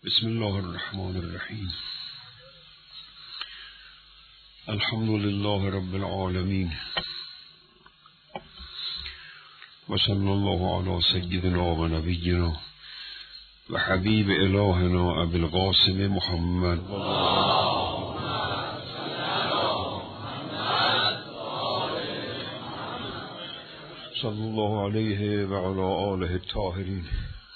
بسم الله الرحمن الرحیم. الحمد لله رب العالمین و صلی الله علی سیدنا و نبینا و حبیب الهنا ابی القاسم محمد صلی الله علیه و علی آله الطاهرین،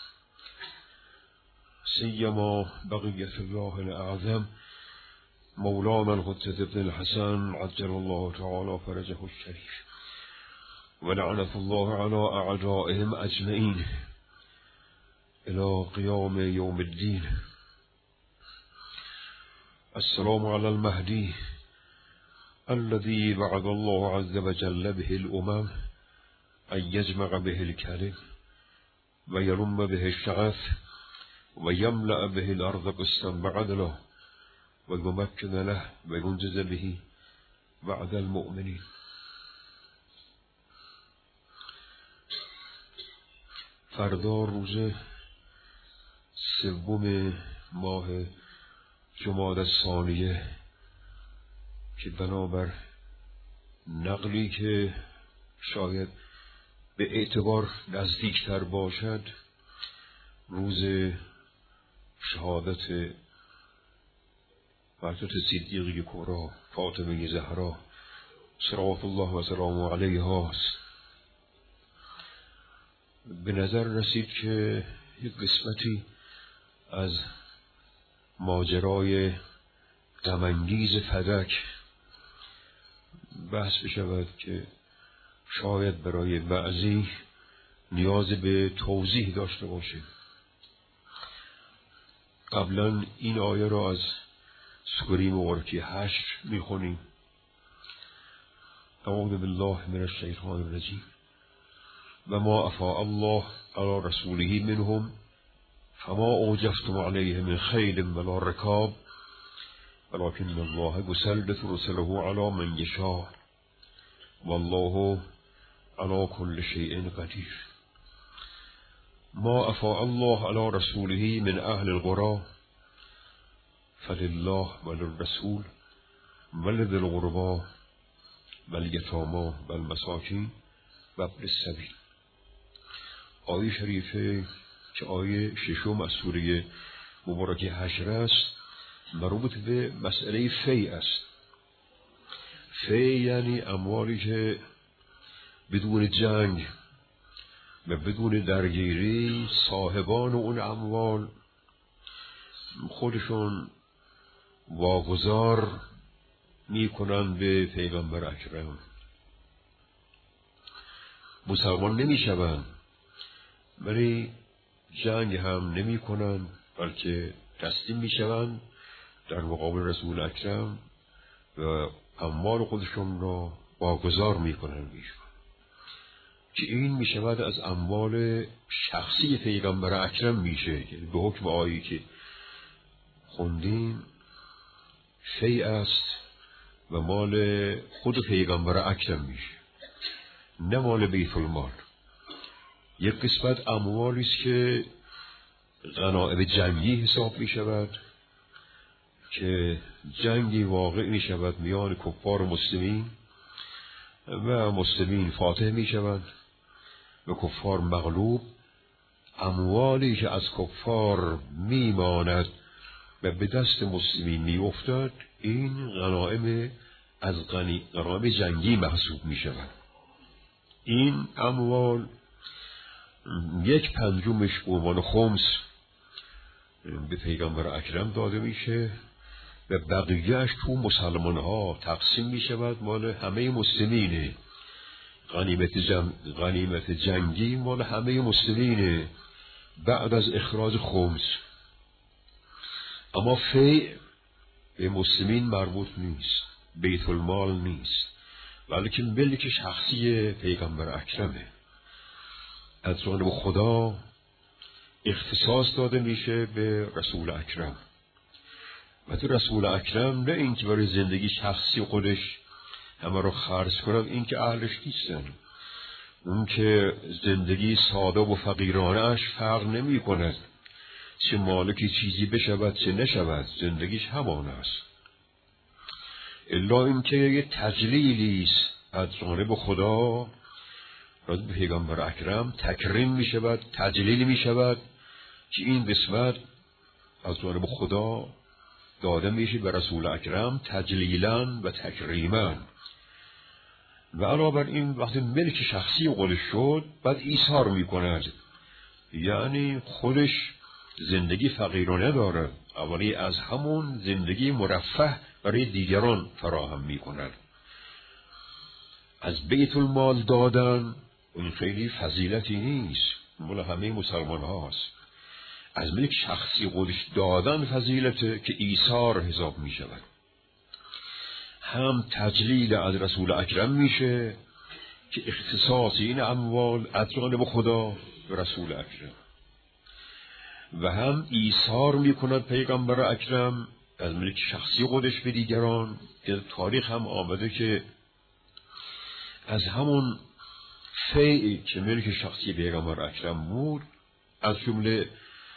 سیما بقیت الله الاعظم مولانا الحجة ابن الحسن عجل الله تعالی فرجه الشریف و لعنة الله علی اعدائهم اجمعین الى قیام یوم الدین. السلام علی المهدی الذي وعد الله عز وجل به الامم ان يجمع به الكلم و يرم به الشغف و یملأ به الارض قسطا وعدلا و یمکن له و ینجز به وعد المؤمنین. فردا روز سوم ماه جمادی الثانیه که بنابر نقلی که شاید به اعتبار نزدیکتر باشد روز شهادت حضرت صدیقه کبری فاطمه زهرا صلوات الله و سلامه علیها است. به نظر رسید که یک قسمتی از ماجرای غم‌انگیز فدک بحث بشود که شاید برای بعضی نیاز به توضیح داشته باشه. قبلا این آیه را از سوره مبارکه 8 میخونیم. اعوذ بالله من الشیطان الرجیم و ما افاء الله علی رسوله منهم فما اوجفتم علیه من خیل ولا رکاب ولكن الله یسلط رسله علی من یشاء والله علی کل شیء قدیر. ما افاء الله علی رسوله من اهل القرى فلله وللرسول ولذی القربى والیتامی والمساکین و ابن السبیل. آیه شریفه که آیه ششم از سوره مبارکه 8 است مربوط به مسئله فی است. فی یعنی اموالی که بدون جنگ و بدون درگیری صاحبان اون اموال خودشون واگذار میکنن به پیغمبر اکرم. مسلمان نمیشوند ولی جنگ هم نمی کنن بلکه تسلیم میشوند در مقابل رسول اکرم و اموال خودشون را واگذار میکنن که این میشود از اموال شخصی پیغمبر اکرم میشه. به حکم آیه‌ای که خوندیم فی است و مال خود پیغمبر اکرم میشه، نه مال بیت المال. یک قسمت اموالی است که غنایم جنگی حساب میشود که جنگی واقع میشود میان کفار و مسلمین و مسلمین فاتح میشوند و کفار مغلوب. اموالی که از کفار میماند و به دست مسلمین میافتد این غنایم از غنایم جنگی محسوب میشود. این اموال 1/5 به عنوان خمس به پیغمبر اکرم داده میشه و بقیهش تو مسلمان ها تقسیم میشود مال همه مسلمینه. غنیمت جنگی مال همه مسلمینه بعد از اخراج خمس. اما فی به مسلمین مربوط نیست، بیت المال نیست، بلکه ملک شخصی پیغمبر اکرمه. از جانب خدا اختصاص داده میشه به رسول اکرم و تو رسول اکرم نه اینکه برای زندگی شخصی خودش همه رو خرج کند، این که اهلش نیستن. اون که زندگی ساده و فقیرانه اش فرق نمی کند چه مالکی چیزی بشود چه نشود، زندگیش همان است. الا اینکه یه تجلیلی است از جانب خدا راز به پیغمبر اکرم تکریم می شود، تجلیل می شود که این قسمت از جانب خدا داده میشه به رسول اکرم تجلیلا و تکریما. و علاوه بر این وقتی ملک شخصی خودش شد بعد ایثار میکند، یعنی خودش زندگی فقیرانه داره، اولی از همون زندگی مرفه برای دیگران فراهم میکند. از بیت المال دادن این خیلی فضیلتی نیست، مال همه مسلمان هاست. از ملک شخصی خودش دادن فضیلته که ایثار حساب می شود. هم تجلیل از رسول اکرم میشه که اختصاص این اموال از جانب خدا به رسول اکرم، و هم ایثار می کند پیغمبر اکرم از ملک شخصی خودش به دیگران، که تاریخ هم آمده که از همون فیعی که ملک شخصی پیغمبر اکرم بود، از جمله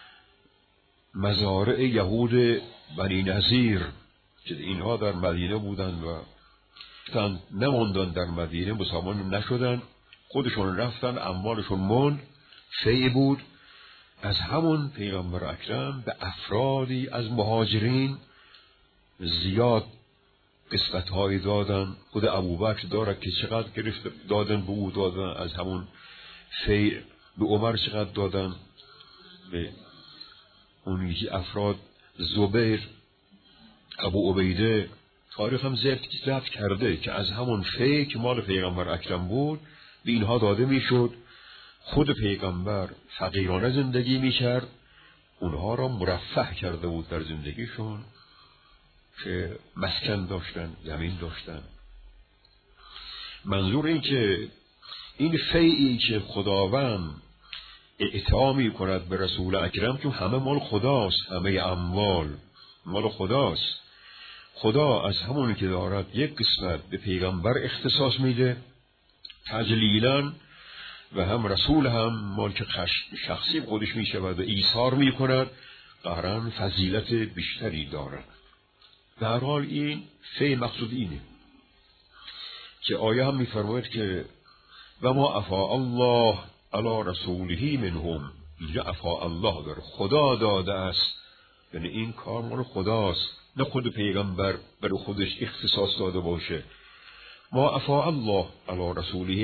مزارع یهود بنی نظیر که اینها در مدینه بودند و نماندن در مدینه، مسلمان نشدن، خودشون رفتن، اموالشون ماند، فیع بود. از همون پیغمبر اکرم به افرادی از مهاجرین زیاد قسمت‌هایی دادن. خود ابوبکر داره که چقدر گرفت دادن به او دادن، از همون فیع به عمر چقدر دادن، به اون یکی افراد زبیر، ابو عبیده. تاریخ هم ذکر کرده که از همون فیع که مال پیغمبر اکرم بود به اینها داده میشد. خود پیغمبر فقیرانه زندگی میکرد، اونها را مرفه کرده بود در زندگیشون که مسکن داشتن، زمین داشتن. منظور این که این فیعی که خداوند اعطا می کند به رسول اکرم، چون همه مال خداست، همه اموال مال خداست، خدا از همونی که دارد یک قسمت به پیغمبر اختصاص میده تجلیلا، و هم رسول هم مال که شخصی خودش می شود و ایثار می کند، قهران فضیلت بیشتری دارد. در حال این فی مقصود اینه که آیه هم می فرماید که و ما افاء الله علی رسوله منهم، اینجا افاء الله داره، خدا داده است، یعنی این کار مال خداست، نه خود پیغمبر برای خودش اختصاص داده باشه. ما افاء الله علی رسوله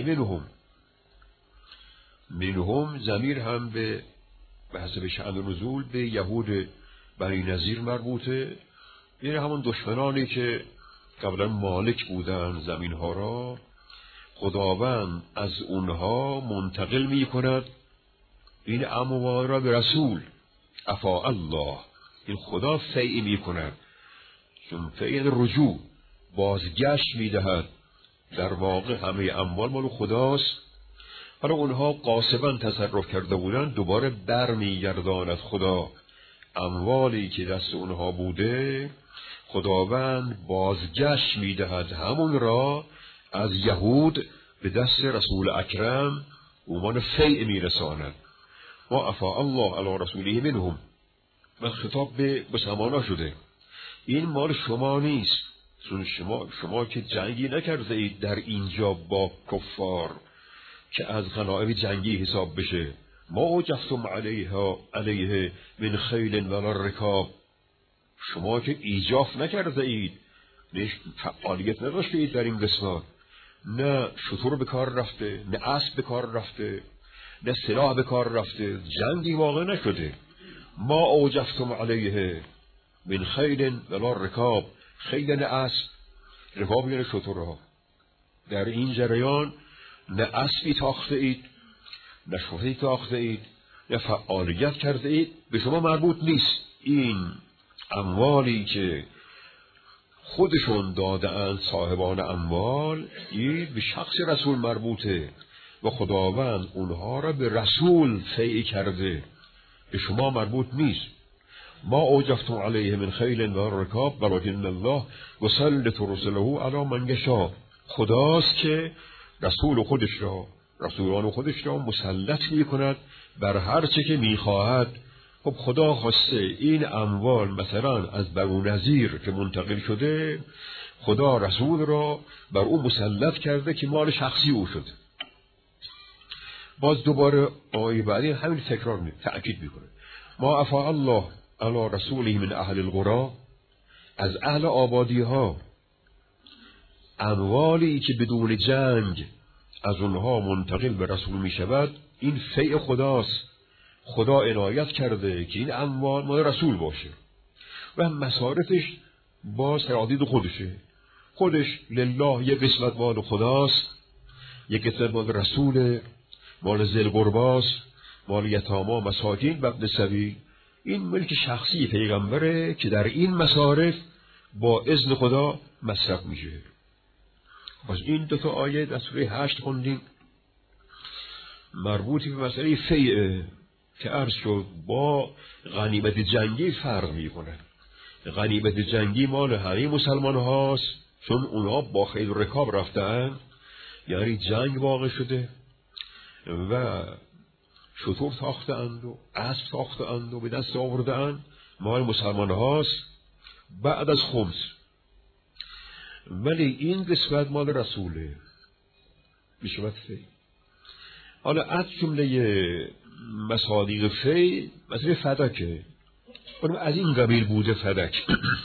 منهم ضمیر هم به حسب شأن نزول به یهود بنی نظیر مربوطه، یعنی همون دشمنانی که قبلا مالک بودن زمین ها را، خداوند از اونها منتقل می کند این اموال را به رسول. افاء الله، این خدا فیع می کند، چون فیع رجوع بازگشت می دهد، در واقع همه اموال مال خداست، حالا اونها قاصبا تصرف کرده بودن، دوباره برمی گرداند خدا اموالی که دست اونها بوده، خداوند بازگشت می دهد همون را از یهود به دست رسول اکرم عنوان فیع می رساند. ما افاء الله علی رسوله منهم، و خطاب به مسلمانا شده، این مال شما نیست، چون شما که جنگی نکرده اید در اینجا با کفار که از غنایم جنگی حساب بشه. ما اوجفتم علیه من خیل ولا رکاب، شما که ایجاف نکرده اید، نه فعالیت نداشته اید در این قسمت، نه شطور به کار رفته، نه اسب به کار رفته، نه سلاح به کار رفته، جنگی واقع نشده. ما اوجفتم علیه من خیل ولا رکاب، خیل نه اسب، رکاب یعنی شطورها. در این جریان نه اسبی تاخته اید، نه شطوری تاخته اید، نه فعالیت کرده اید، به شما مربوط نیست. این اموالی که خودشون داده‌اند صاحبان اموال، این به شخص رسول مربوطه و خداوند اونها را به رسول فیع کرده، به شما مربوط نیست. ما اوجفتم علیه من خیل و رکاب ولکن الله یسلط رسله علی من یشاء، خداست که رسولان خودش را مسلط می کند بر هر چه که می خواهد. خب خدا خواسته این اموال مثلا از بنو نضیر که منتقل شده، خدا رسول را بر او مسلط کرده که مال شخصی او شده. باز دوباره آیه بعدی همین تکرار تأکید میکنه: ما افاء الله علی رسوله من اهل القرى، از اهل آبادی ها اموالی که بدون جنگ از اونها منتقل به رسول می شود، این فیء خداست. خدا عنایت کرده که این اموال مال رسول باشه و مصارفش با سرادید خودش لله یک قسمت مال خداست، یک قسمت مال رسول، مال ذی القرباست، مال یتاما، مساکین و ابن سبیل. این ملک شخصی پیغمبره که در این مصارف با اذن خدا مصرف میشه. باز این دو تا آیه در سوره 8 خوندیم مربوطی به مسئله فیء که عرض شد با غنیمت جنگی فرق میکنه. غنیمت جنگی مال همه مسلمان هاست، چون اونها با خیل و رکاب رفتن، یعنی جنگ واقع شده و شطور تاختند و اسب تاختند و به دست آوردند، مال مسلمان هاست بعد از خمس. ولی این قسمت مال رسوله میشود فی. حالا از جمله مصادیق فی مثل فدکه، از این قبیل بوده فدک.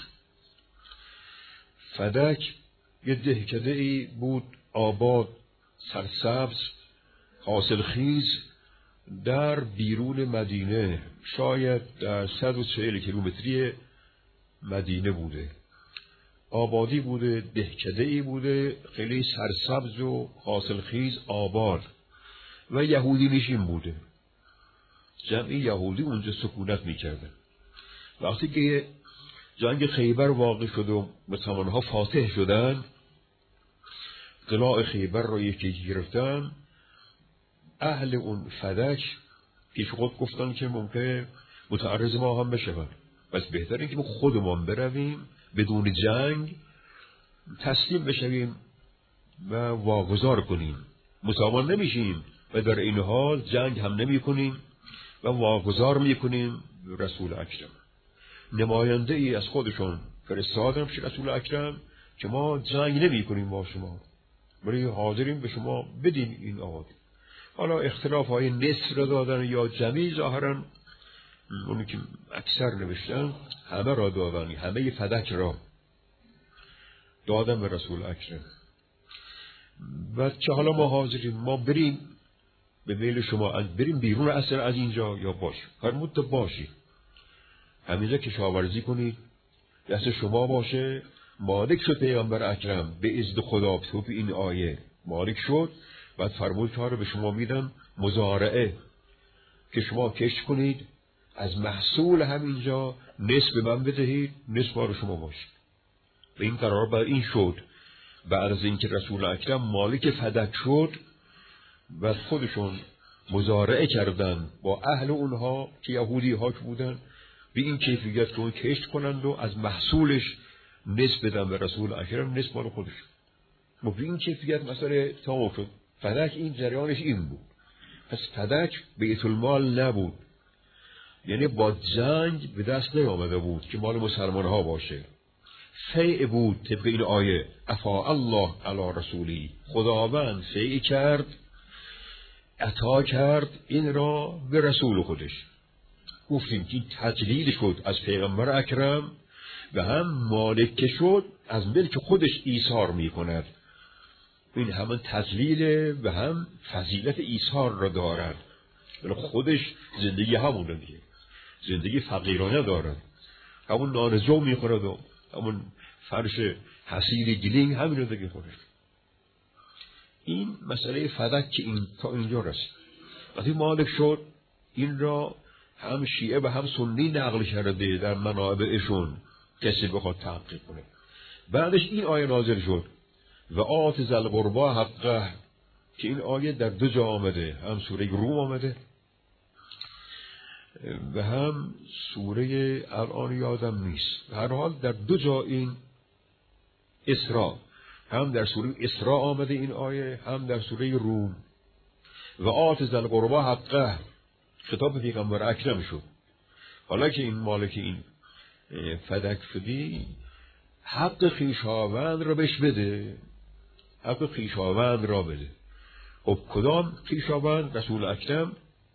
فدک یه دهکده ای بود آباد، سرسبز، حاصل خیز در بیرون مدینه، شاید در 140 کیلومتری مدینه بوده. آبادی بوده، دهکده ای بوده، خیلی سرسبز و حاصل خیز آباد و یهودی نشین بوده. جمعی یهودی اونجا سکونت میکرده. وقتی که جنگ خیبر واقع شد و مسلمان‌ها فاتح شدن، قلاع خیبر را یکی گرفتن، اهل اون فدک پیش خود گفتن که ممکن متعرض ما هم بشون، بس بهتره که خودمان برویم بدون جنگ تسلیم بشویم و واگذار کنیم. مسلمان نمیشیم و در این حال جنگ هم نمی کنیم و واگذار می کنیم. رسول اکرم نماینده ای از خودشون فرستادن پیش رسول اکرم که ما جنگ نمی کنیم با شما، ولی حاضریم به شما بدیم این آبادی. حالا اختلاف های نصف را دادن یا جمعی، ظاهرا اونی که اکثر نوشتن همه را دادن، همه فدک را دادن به رسول اکرم و چه حالا ما حاضریم، ما بریم به میل شما، بریم بیرون اصل از اینجا یا باشیم. فرمود تا باشی، همینجا کشاورزی کنید، دست شما باشه. مالک شد پیغمبر اکرم به اذن خدا، تو این آیه مالک شد. بعد فرمود که به شما میدم مزارعه که شما کشت کنید، از محصول همینجا نصف به من بدهید، نصف رو شما باشید. و این قرار بر این شد. بعد از اینکه رسول اکرم مالک فدک شد و خودشون مزارعه کردن با اهل اونها که یهودی ها بودن، به این کیفیت که اون کشت کنند و از محصولش نصف بدن به رسول اکرم، نصف مال خودش. و به این کیفیت مسئله تمام شد. فدک این جریانش این بود. پس فدک بیت المال نبود، یعنی با جنگ به دست نیامده بود که مال مسلمان ها باشه. فیء بود طبق این آیه: افاء الله علی رسولی، خداوند فیء کرد، عطا کرد این را به رسول خودش. گفتیم که تجلیل شد از پیغمبر اکرم و هم مالک شد از ملک خودش ایثار می کند. این همون تجلیل و هم فضیلت ایثار را دارد. ولی خودش زندگی همون دیگه، زندگی فقیرانه دارد، همون نانزو می خورد و همون فرش حسیر گلینگ همین رو دیگه خورد. این مسئله فدک که این تا اینجا رسید. وقتی مالک شد، این را هم شیعه و هم سنی نقل کرده در منابعشون، کسی بخواد تحقیق کنه. بعدش این آیه نازل شد: و آت ذی القربی حقه، که این آیه در دو جا آمده، هم سوره روم آمده و هم سوره الان یادم نیست، هر حال در دو جا این اسراء، هم در سوره اسراء آمده این آیه، هم در سوره روم. و آت ذی القربی حقه خطاب به پیغمبر اکرم شد. حالا که این مالک این فدک شدی، حق خویشاوند را بهش بده، حق خویشاوند را بده. خب کدام خویشاوند؟ رسول اکرم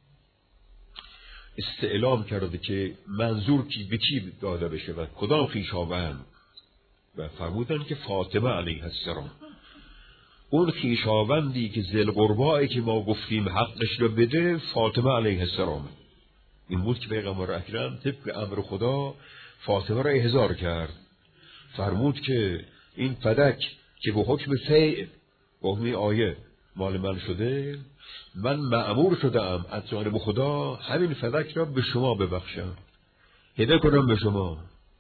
استعلام کرده که منظور کی به کی داده بشه و کدام خویشاوند، و فرمودن که فاطمه علیه السلام. اون خویشاوندی که ذی القربایی که ما گفتیم حقش رو بده، فاطمه علیه السلام. این بود که پیغمبر اکرم طبق امر خدا فاطمه را احضار کرد، فرمود که این فدک که به حکم فیع با همین آیه مال من شده، من مأمور شدم از جانب خدا همین فدک را به شما ببخشم، هدیه کنم به شما،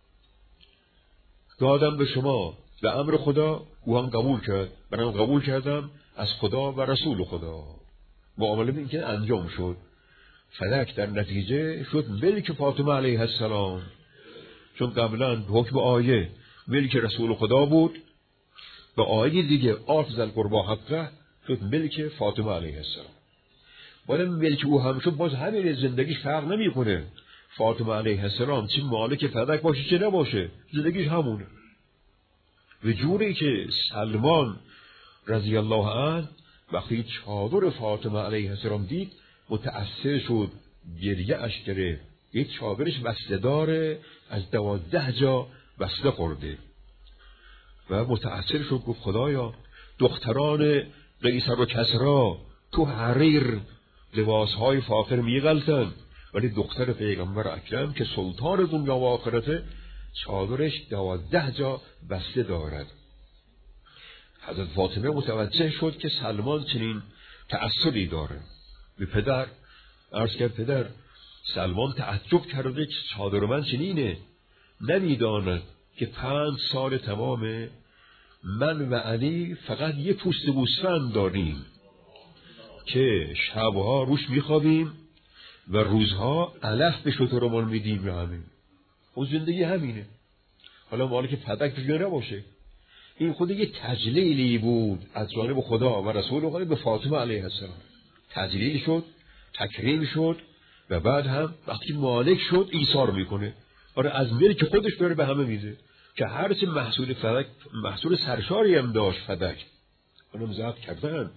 دادم به شما به امر خدا. او هم قبول کرد، منم قبول کردم از خدا و رسول خدا. معامله این که انجام شد، فدک در نتیجه شد ملک فاطمه علیه السلام، چون قبلا به حکم آیه ملک رسول خدا بود، به آیه دیگه آت ذی القربی حقه شد ملک فاطمه علیه السلام. ولی ملک او هم شد، باز همین زندگیش فرق نمیکنه. فاطمه علیه السلام چه مالک فدک باشه چه نباشه، زندگیش همونه. و جوری که سلمان رضی الله عنه وقتی چادر فاطمه علیه السلام دید متأثر شد، گریه اش گرفت. یک چادرش بسته داره، از 12 جا بسته خورده و متأثر شد، گفت خدایا دختران قیصر و کسری تو حریر لباسهای فاخر میغلطن، ولی دختر پیغمبر اکرم که سلطان دنیا و آخرته چادرش 12 جا بسته دارد. حضرت فاطمه متوجه شد که سلمان چنین تأثری داره. به پدر عرض کرد پدر سلمان تعجب کرده که چادر من چنینه، نمیداند که 5 سال تمامه من و علی فقط یه پوست گوسفند داریم که شبها روش میخوابیم و روزها علف به شترمان میدیم. و همین اون زندگی همینه. حالا مالی که فدک دیگه نباشه، این خود یه تجلیلی بود از جانب خدا و رسول خدا به فاطمه علیه السلام. تجلیل شد، تکریم شد و بعد هم وقتی مالک شد ایثار میکنه. آره از ملک خودش داره به همه میده که هر چه محصول فدک، محصول سرشاری هم داشت فدک. اونم ضبط کردن،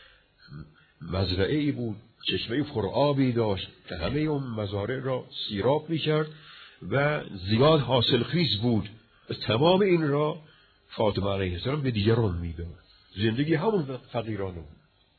مزرعه ای بود، چشمه پرآبی داشت که همه اون مزارع را سیراب میکرد و زیاد حاصل خیز بود. تمام این را فاطمه علیه السلام به دیگران میداد. زندگی همون فقیرانه بود.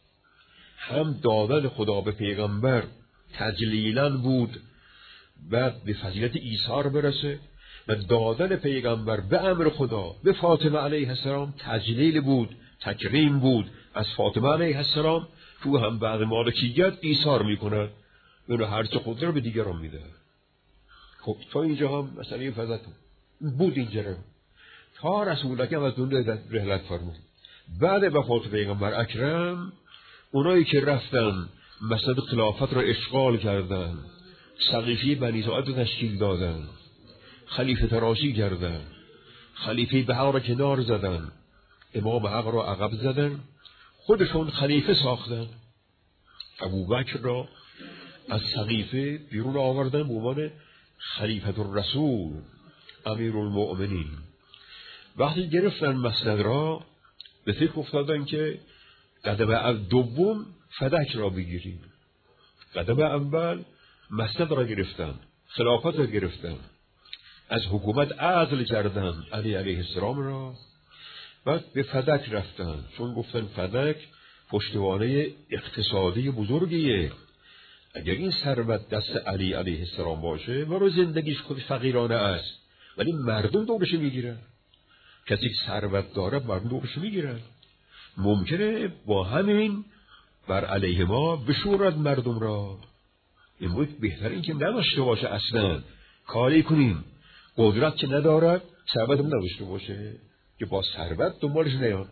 هم دادن خدا به پیغمبر تجلیلا بود بعد به فضیلت ایثار برسه، و دادن پیغمبر به امر خدا به فاطمه علیه السلام تجلیل بود، تکریم بود از فاطمه علیه السلام، که هم بعد مالکیت ایثار میکند و هر چه خود را به دیگران میده. خب تا اینجا هم مسئله فضیلت بود اینجا تا رسول اکرم از دنیا رحلت فرمود. بعد وفات پیغمبر اکرم اونایی که رفتن مسند خلافت را اشغال کردن، سقیفه بنی ساعد را تشکیل دادن، خلیفه تراشی کردن، خلیفه به حق را کنار زدن، امام حق را عقب زدن، خودشون خلیفه ساختن. ابوبکر را از سقیفه بیرون آوردن به عنوان خلیفه الرسول، امیر المؤمنین. وقتی گرفتن مسند را به فکر افتادن که قدم دوم فدک را بگیریم. قدم اول مسند را گرفتن، خلافت را گرفتن، از حکومت عزل کردن علی علیه السلام را، بعد به فدک رفتن، چون گفتن فدک پشتوانه اقتصادی بزرگیه. اگر این ثروت دست علی علیه السلام باشه و رو زندگیش خود فقیرانه است، ولی مردم دورش میگیرن. کسی که ثروت داره مردم دورش میگیرن، ممکنه با همین بر علیه ما بشورد مردم را. این بود بهتر این که نداشته باشه، اصلا کاری کنیم. قدرت که ندارد ثروت هم نداشته باشه که با ثروت دنبالش نیان.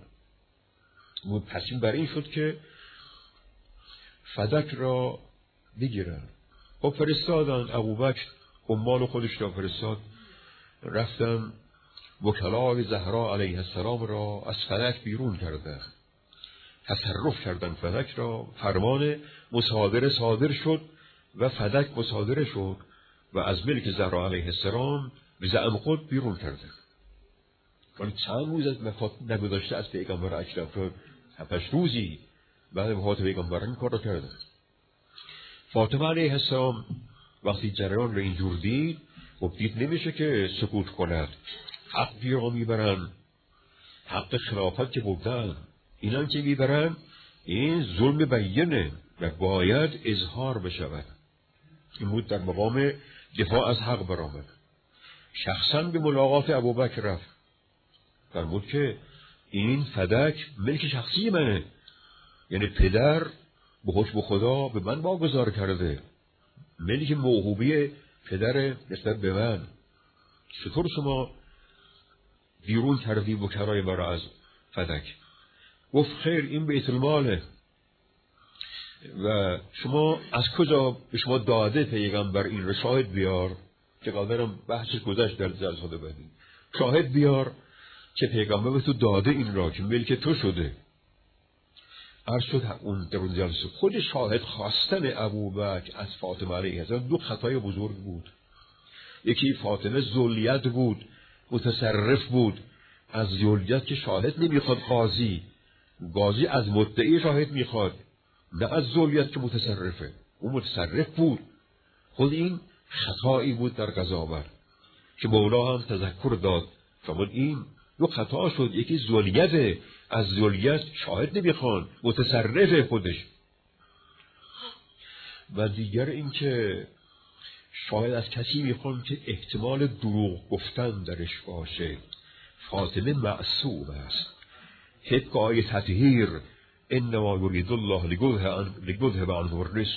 تصمیم بر این شد که فدک را بگیرن. خب فرستادن، ابوبکر عمال خودش را فرستاد، رفتن وکلای زهرا علیه السلام را از فدک بیرون کردن، تصرف کردن فدک را. فرمان مصادره صادر شد و فدک مصادره شد. و از ملک زهرا علیه السلام به زعم خود بیرون کرده. ولی چند روز از وفات نگذشته از پیغمبر اکرم، تا 7 روزی بعد وفات پیغمبر این کار را کرده. فاطمه علیه السلام وقتی جریان را اینجور دید، خب دید نمیشه که سکوت کند. حق گیرا میبرن، حق خلافت که بودن، اینان که میبرن این ظلم بیینه و باید اظهار بشود. این بود در مقام دفاع از حق برآمد. شخصا به ملاقات ابوبکر رفت، فرمود که این فدک ملک شخصی منه، یعنی پدر به حکم خدا به من واگذار کرده، ملک موهوبی پدر نسبت به من. چطور شما بیرون کردی وکلای مرا از فدک؟ گفت خیر، این بیت الماله و شما از کجا به شما داده پیغمبر این را؟ شاهد بیار، که قدرم بحثش گذشت در جلسات بعدی. شاهد بیار که پیغمبر به تو داده این را، که ملک تو شده. عرض شد اون در اون جلسه خود شاهد خواستن ابوبکر از فاطمه علیه السلام 2 خطای بزرگ بود. یکی فاطمه ذلیت بود، متصرف بود. از ذلیت که شاهد نمیخواد قاضی از مدعی شاهد میخواد، نه از ذلیت که متصرفه. اون متصرف بود. خود این خطایی بود در قضاوت که مولا هم تذکر داد، فرمود این 2 خطا شد. یکی ذلیت، از ذلیت شاهد نمیخوان، متصرف خودش. و دیگر این که شاید از کسی میخوان که احتمال دروغ گفتن درش باشه. فاطمه معصوم است. حق آیه تطهیر انما یرید الله ليذهب عنهم الرجس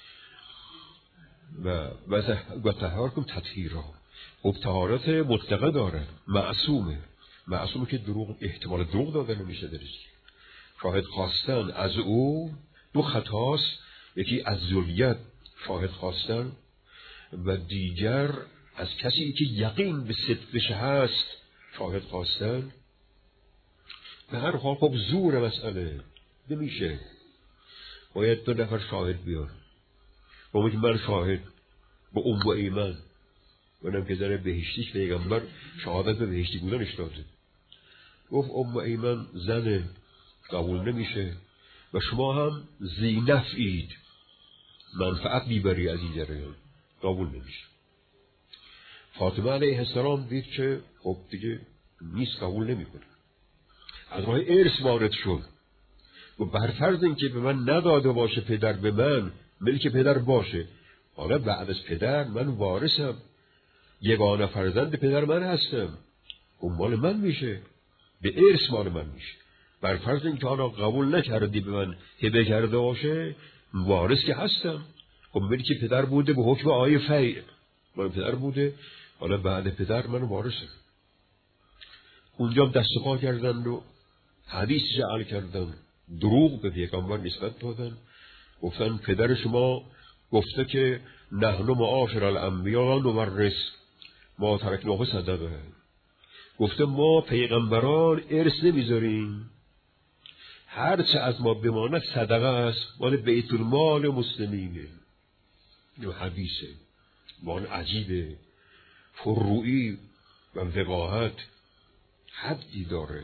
و طهارکم تطهیرا. خب طهارت مطلقه داره، معصومه که دروغ، احتمال دروغ داده نمیشه درش. شاهد خواستن از او 2 خطاست. یکی از ذلیت شاهد خواستن و دیگر از کسی که یقین به صدقش هست شاهد خواستن. به هر حال خب زور مسئله نمیشه، باید 2 نفر شاهد بیار. با که من شاهد با ام ایمن، منم که زن بهشتیش پیغمبر شهادت به بهشتی بودنش داده. گفت ام ایمن زن قبول نمیشه و شما هم ذی نفعید، منفعت میبری از این جریان، قبول نمیشه. فاطمه علیه السلام دید که خب دیگه نیست، قبول نمیکنه. از راه ارث وارد شد و برفرض این که به من نداده باشه پدر، به من ملک پدر باشه، حالا بعد از پدر من وارثم، یگانه فرزند پدر من هستم، اون مال من میشه، به ارث مال من میشه. برفرض این که حالا قبول نکردی به من هبه کرده باشه، وارث که هستم. خب ملک پدر بوده به حکم آیه فیع، من پدر بوده، حالا بعد پدر من وارثم. اونجا دست و پا کردن و حدیث جعل کردن، دروغ به پیغمبر نسبت دادن. گفتن پدر شما گفته که نحن معاشر الانبیاء نورث ما ترکناه صدقه. گفته ما پیغمبران ارث نمیذاریم، هر چه از ما بماند صدقه است، مال بیت المال مسلمینه. این حدیثه، مال عجیبه، فروعی و وقاحت حدی داره.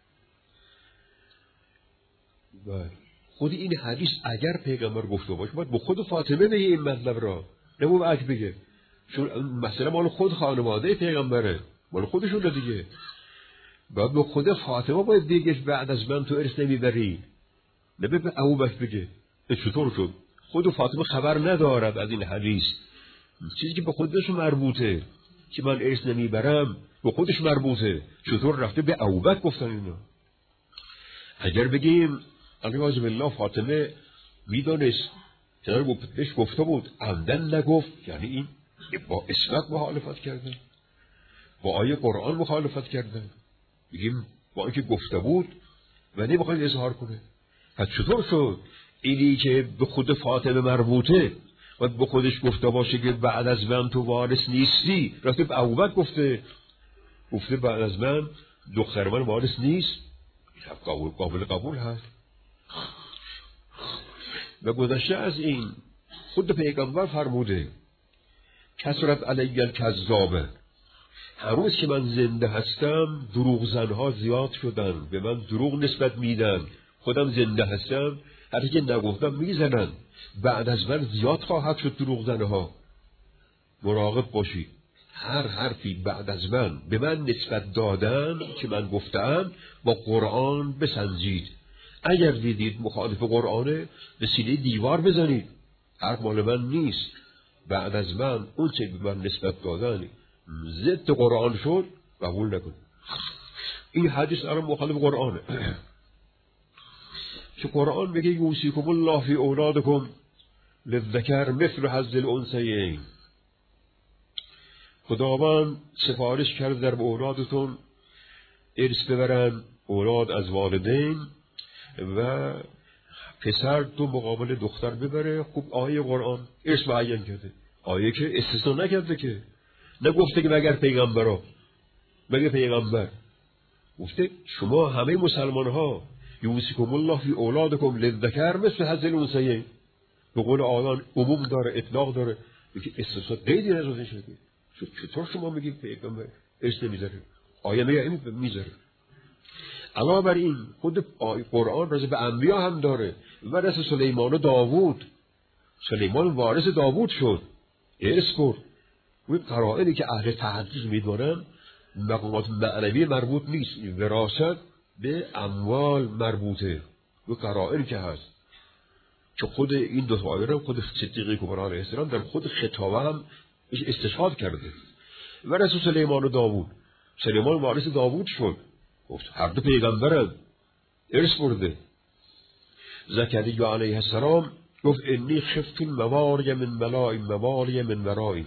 و خود این حدیث اگر پیغمبر گفته باشه باید با خود فاطمه بگه این مطلب را، نه با بچه بگه، چون مثلا مال خود خانواده پیغمبره، مال خودشون دیگه. باید با خود فاطمه باید بگه بعد از من تو ارث نمیبری، نه به ابوبکر بگه. چطور شد؟ خود فاطمه خبر ندارد از این حدیث، چیزی که به خودش مربوطه که من ارث نمیبرم به خودش مربوطه، چطور رفته به ابوبکر گفتن اینا؟ اگر بگیم علیه بالله فاطمه میدانست چرا بهش گفته بود عمدن نگفت، یعنی این با اسمت مخالفت کردن، با آیه قرآن مخالفت کردن. بگیم با اینکه گفته بود و نمیخواید اظهار کنه. پس چطور شد اینی که به خود فاطمه مربوطه و به خودش گفته باشه که بعد از من تو وارث نیستی، رفته به ابوبکر گفته بعد از من دختر من وارث نیست؟ قابل قبول هست. و گذشته از این خود پیغمبر فرموده کثرت علی الکذابه. هنوز که من زنده هستم دروغ زنها زیاد شدن، به من دروغ نسبت میدن. خودم زنده هستم هرچی که نگفتم میزنن. بعد از من زیاد خواهد شد دروغ زنها. مراقب باشید. هر حرفی بعد از من به من نسبت دادن که من گفتم با قرآن بسنجید. اگر دیدید مخالف قرآنه به سینه دیوار بزنید. حرف مال من نیست. بعد از من اون چه به من نسبت دادن ضد قرآن شد قبول نکنید. این حدیث الان مخالف قرآنه. که قرآن میگه یوصیکم الله فی اولادکم للذکر مثل حظ الانثیین. خداوند سفارش کرده در اولادتون ارث ببرن، اولاد از والدین و پسر تو مقابل دختر ببره. خوب آیه قرآن ارث معین کرده، آیه که استثنا نکرده، که نگفته که مگر پیغمبرا، مگر پیغمبر گفته شما همه مسلمان ها یوصیکم الله فی اولادکم للذکر مثل حظ الانثیین. به قول آیان عموم داره، اطلاق داره، یکی استثنا قیدی نذاشته شده. چطور شما میگید پیغمبر ارث نمیذاره؟ آیه میگه میذاره. علاوه بر این خود قرآن راجع به انبیا هم داره. ورث سلیمان و داوود، سلیمان وارث داوود شد، ارث برد. اون قرائنی که اهل تحقیق میدونن مقامات معنوی مربوط نیست، وراثت به اموال مربوطه. و قرائنی که هست که خود این دو تا آیه رو خود صدیق کبرا علیه السلام در خود خطابه هم استشهاد کرده. ورث سلیمان و داوود، سلیمان وارث داوود شد، گفت هر دو پیغمبرن، ارث برده. زکریا علیه السلام گفت انی خفت الموالي من ورایی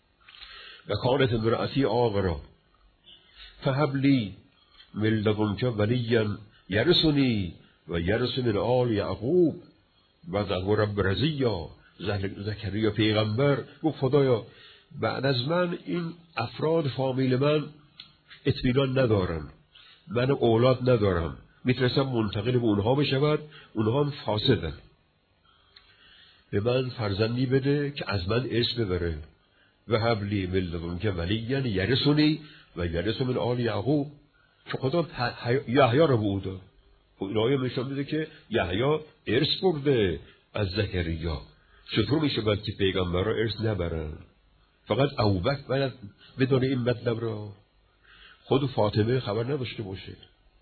و کانت امرأتی عاقرا فهب لی من لدنک ولیا یرثنی و یرث من آل یعقوب و ذو رب رضیا. زکریا پیغمبر گفت خدایا بعد از من این افراد فامیل من اطمینان ندارن، من اولاد ندارم، میترسم منتقل به اونها بشود، اونها هم فاسدن. به من فرزندی بده که از من ارث ببره. و هب لی من لدنک ولیا یرثنی و یرث من آل یعقوب. که خدا یحیی رو به او داد. این آیه نشون میده که یحیی ارث برده از زکریا. چطور میشه باید که پیغمبرها ارث نبرن؟ فقط ابوبکر باید بدون این مطلب را، خود فاطمه خبر نداشته باشه.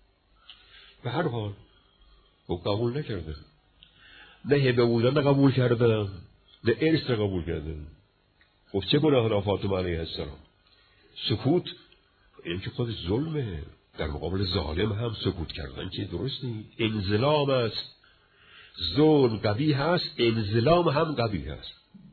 به هر حال او قبول نکرده، نه هبه بودن قبول کردن، نه ارث قبول کردن. خب چه گناه فاطمه علیه السلام؟ سکوت، این که خود ظلمه. در مقابل ظالم هم سکوت کردن که درست نیست. انظلام است. ظلم قبیح است، انظلام هم قبیح است.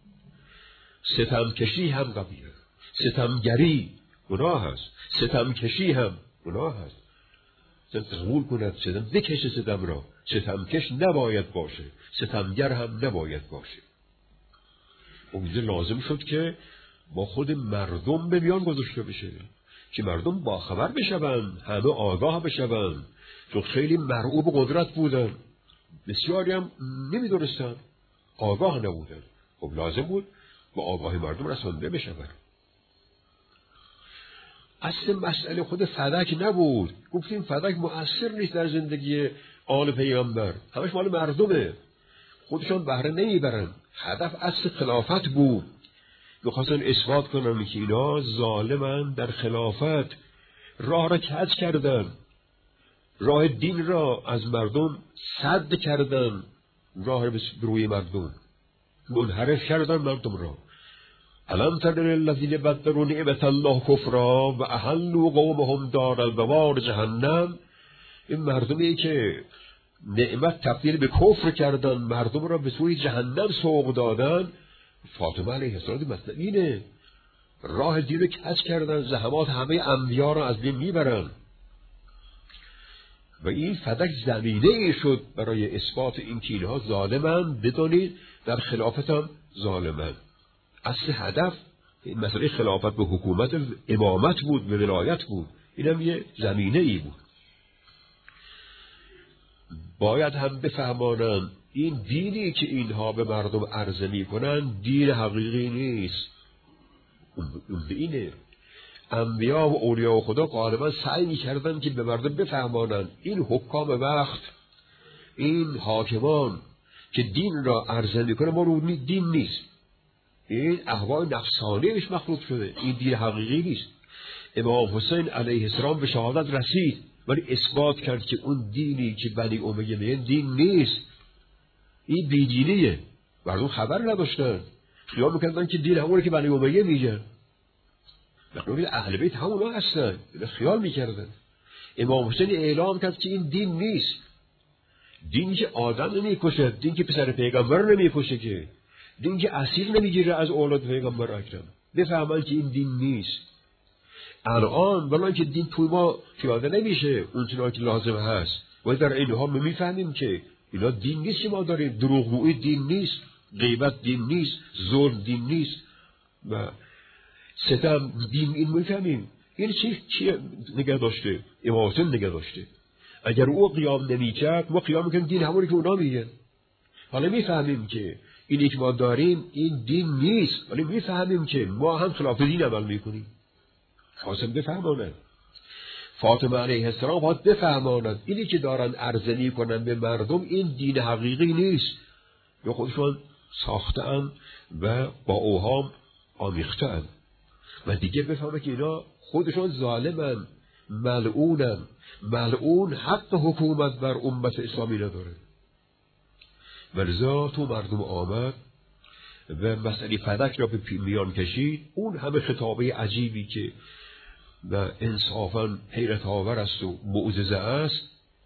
ستمکشی هم قبیح است. ستمگری گناه است، ستمکشی هم گناه است. قبول کند ستم بکشه ستم را. ستمکش نباید باشه، ستمگر هم نباید باشه. اونجا لازم شد که با خود مردم به میان گذاشته بشه که مردم باخبر بشوند، همه آگاه بشوند. چون خیلی مرعوب قدرت بودن، بسیاری هم نمیدونستن، آگاه نبودن. خب لازم بود با آگاهی مردم رسانده بشوند. اصل مسئله خود فدک نبود. گفتیم فدک مؤثر نیست در زندگی آل پیغمبر، همش مال مردمه، خودشان بهره نمیبرن. هدف اصل خلافت بود. میخواستن اثبات کنن که اینا ظالمن در خلافت، راه را کج کردن، راه دین را از مردم سد کردن، راه به روی مردم منحرف کردن مردم را. الم تر الذین بدلوا نعمت الله کفرا و احلوا قومهم دار البوار جهنم. این مردمی که نعمت تبدیل به کفر کردن، مردم را به سوی جهنم سوق دادن. فاطمه علیه السلام مثلا اینه، راه دین رو کج کردن، زحمات همه انبیا را از بین میبرن. و این فدک زمینه ای شد برای اثبات این که اینها ظالمن، بدانید در خلافت هم ظالمن. اصل هدف این مسئله خلافت به حکومت امامت بود، به ولایت بود. این هم یه زمینه ای بود. باید هم بفهمانند این دینی که اینها به مردم عرضه می کنند دین حقیقی نیست. اون به اینه. انبیا و اولیاء خدا غالبا سعی می‌کردن که به مردم بفهمانند این حکام وقت، این حاکمان که دین را عرضه میکنه ما رو دین نیست، این اهوای نفسانیش مخلوط شده، این دین حقیقی نیست. امام حسین علیه السلام به شهادت رسید ولی اثبات کرد که اون دینی که بنی امیه میگن دین نیست، این بیدینیه. مردم خبر نداشتن، خیال میکردن که دین همونه که بنی امیه میگن، نقول اهل بیت همونا هستن، خیال میکردن. امام حسین اعلام کرد که این دین نیست، دین که آدم نمیکشه، دین که پسر پیغمبر نمیکشه، که دین که اسیر نمیگیره از اولاد پیغمبر اکرم. بفهمن که این دین نیست. الان بلان که دین توی ما پیاده نمیشه اونچنان که لازم هست، و در این حال میفهمیم که اینا دین نیست که ما داریم. دروغگویی دین نیست، غیبت دین نیست، ظلم دین نیست و ستم دین. این میفهمیم. این چی نگه داشته؟ امام حسین نگه داشته. اگر او قیام نمیکرد ما قیام میکنیم دین همونی که اونا میگن. حالا میفهمیم که اینی که ما داریم این دین نیست، ولی میفهمیم که ما هم خلاف دین عمل میکنیم. خواستم بفهمانند، فاطمه علیه السلام باید بفهمانند اینی که دارن عرضه میکنن به مردم این دین حقیقی نیست، یا خودشون ساختن و با اوهام آمیختن و دیگه بفهمه که اینا خودشون ظالمن، ملعونن، ملعون حق حکومت بر امت اسلامی نداره. ولذا تو مردم آمد و مسئله فدک را به میان کشید. اون همه خطابه عجیبی که و انصافاً حیرت آور است و معجزه است.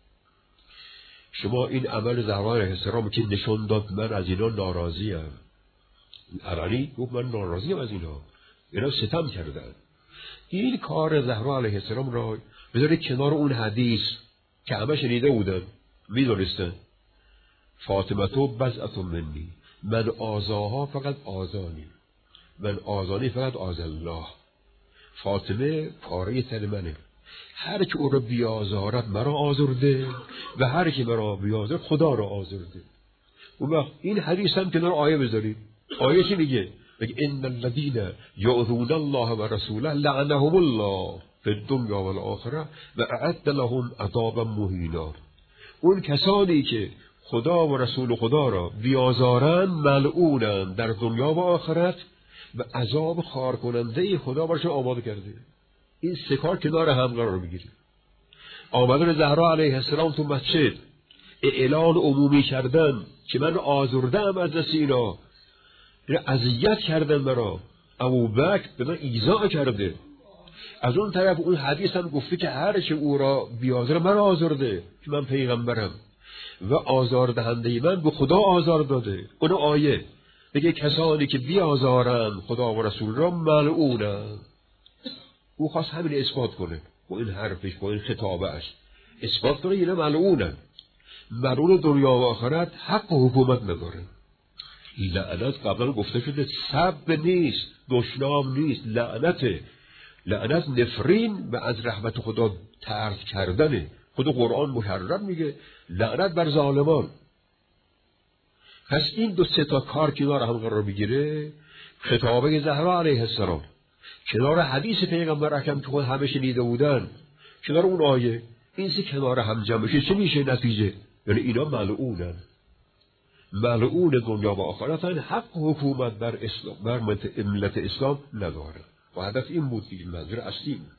شما این عمل زهرا علیه السلام که نشون داد من از اینا ناراضیم، علنی گفت من ناراضیم از اینا ستم کردن. این کار زهرا علیه السلام را بذارید کنار اون حدیث که همه شنیده بودن، میدونستن فاطمه تو بضعة منی، من آزاها فقط آزانی، من آزانی فقط آز الله. فاطمه پاره تن منه، هر که او را بیازارد مرا آزرده و هر که مرا بیازارد خدا را آزرده. اون وقت این حدیث هم کنار آیه بذارید. آیه چی میگه؟ بگه ان الذین یؤذون الله و رسوله لعنهم الله فی الدنیا و الاخره و اعد لهم عذابا مهینا. اون کسانی که خدا و رسول خدا را بیازارند ملعونند در دنیا و آخرت و عذاب خار کننده خدا برشون آماده کرده. این سه کار کنار هم قرار میگیره. آمدن زهرا علیه السلام تو مسجد، اعلان عمومی کردن که من آزردم از دست اینا، اذیت کردن مرا، ابوبکر به من ایذا کرده. از اون طرف اون حدیث هم گفته که هر چه او را بیازار من آزرده که من پیغمبرم و آزاردهنده من به خدا آزار داده. اون آیه بگه کسانی که بیازارن خدا و رسول را ملعونن. او خواست همین اثبات کنه با این حرفش، با این خطابهش اثبات کنه اینا ملعونن، ملعون دنیا و آخرت، حق و حکومت نداره. لعنت قبلا گفته شده سب نیست، دشنام نیست، لعنت نفرین و از رحمت خدا طرد کردنه. خود قرآن مکرر میگه لعنت بر ظالمان. پس این دو سه تا کار کنار هم قرار بگیره، خطابه زهرا علیه السلام کنار حدیث پیغمبر اکرم که خود همه شنیده بودن، کنار اون آیه، این سه کنار هم جمع بشه چه میشه نتیجه؟ یعنی اینا ملعونن، ملعون دنیا و آخرتن، حق حکومت بر اسلام، بر ملت اسلام نداره. و هدف این بود که منظور اصلی بود.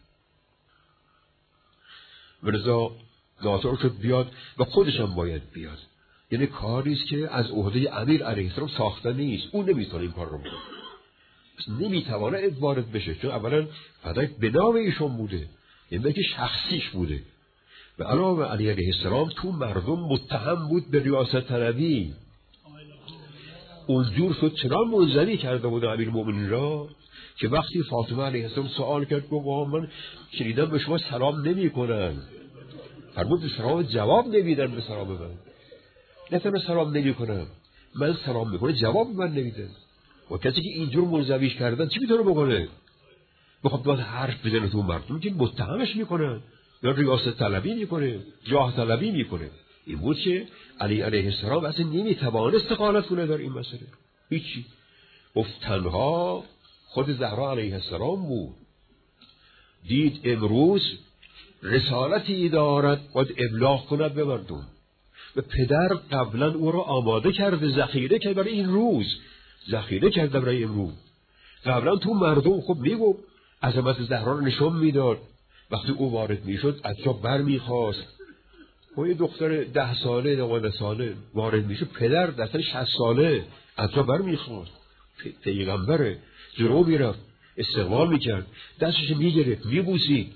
ولذا ناطق شد بیاد و خودش هم باید بیاد. یعنی کاریست که از عهده امیر علیه السلام ساخته نیست، اون نمیتونه این کار رو بکنه، نمیتونه وارد بشه، چون اولا فدک به نام ایشون بوده، یعنی که شخصیش بوده و علاوه علی علیه السلام تو مردم متهم بود به ریاست طلبی. اونجور شد چنان منزوی کرده بود امیرالمومنین را که وقتی فاطمه علیه السلام سوال کرد گفت من شنیدم به شما سلام نمی کنن، فرمود سلام جواب نمیدن به سلام من، نه تنها سلام نمی کنم، من سلام میکنه جواب من نمیدن. و کسی که اینجور منزویش کردن چی میتونه بکنه؟ بخواد باید حرف بزنه تو مردم که متهمش میکنن یا ریاست طلبی میکنه، جاه طلبی میکنه. این بود که علی علیه السلام اصلا نمیتوانست استقالت کنه در این مسئله، هیچی. گفت تنها خود زهرا علیه السلام بود. دید امروز رسالتی دارد، باید ابلاغ کند به مردم. و پدر قبلا او را آماده کرده، ذخیره کرده برای این روز، ذخیره کرده برای امروز. قبلا تو مردم خب میگفت، عظمت زهرا رو نشون میداد. وقتی او وارد میشد از جا بر میخواست. و یه دختر 10 ساله 12 ساله وارد میشه، پدر دختر 60 ساله از جا بر میخواست. پیغمبره، جلو میرفت، استقبال میکرد، دستش میگرفت، میبوسید.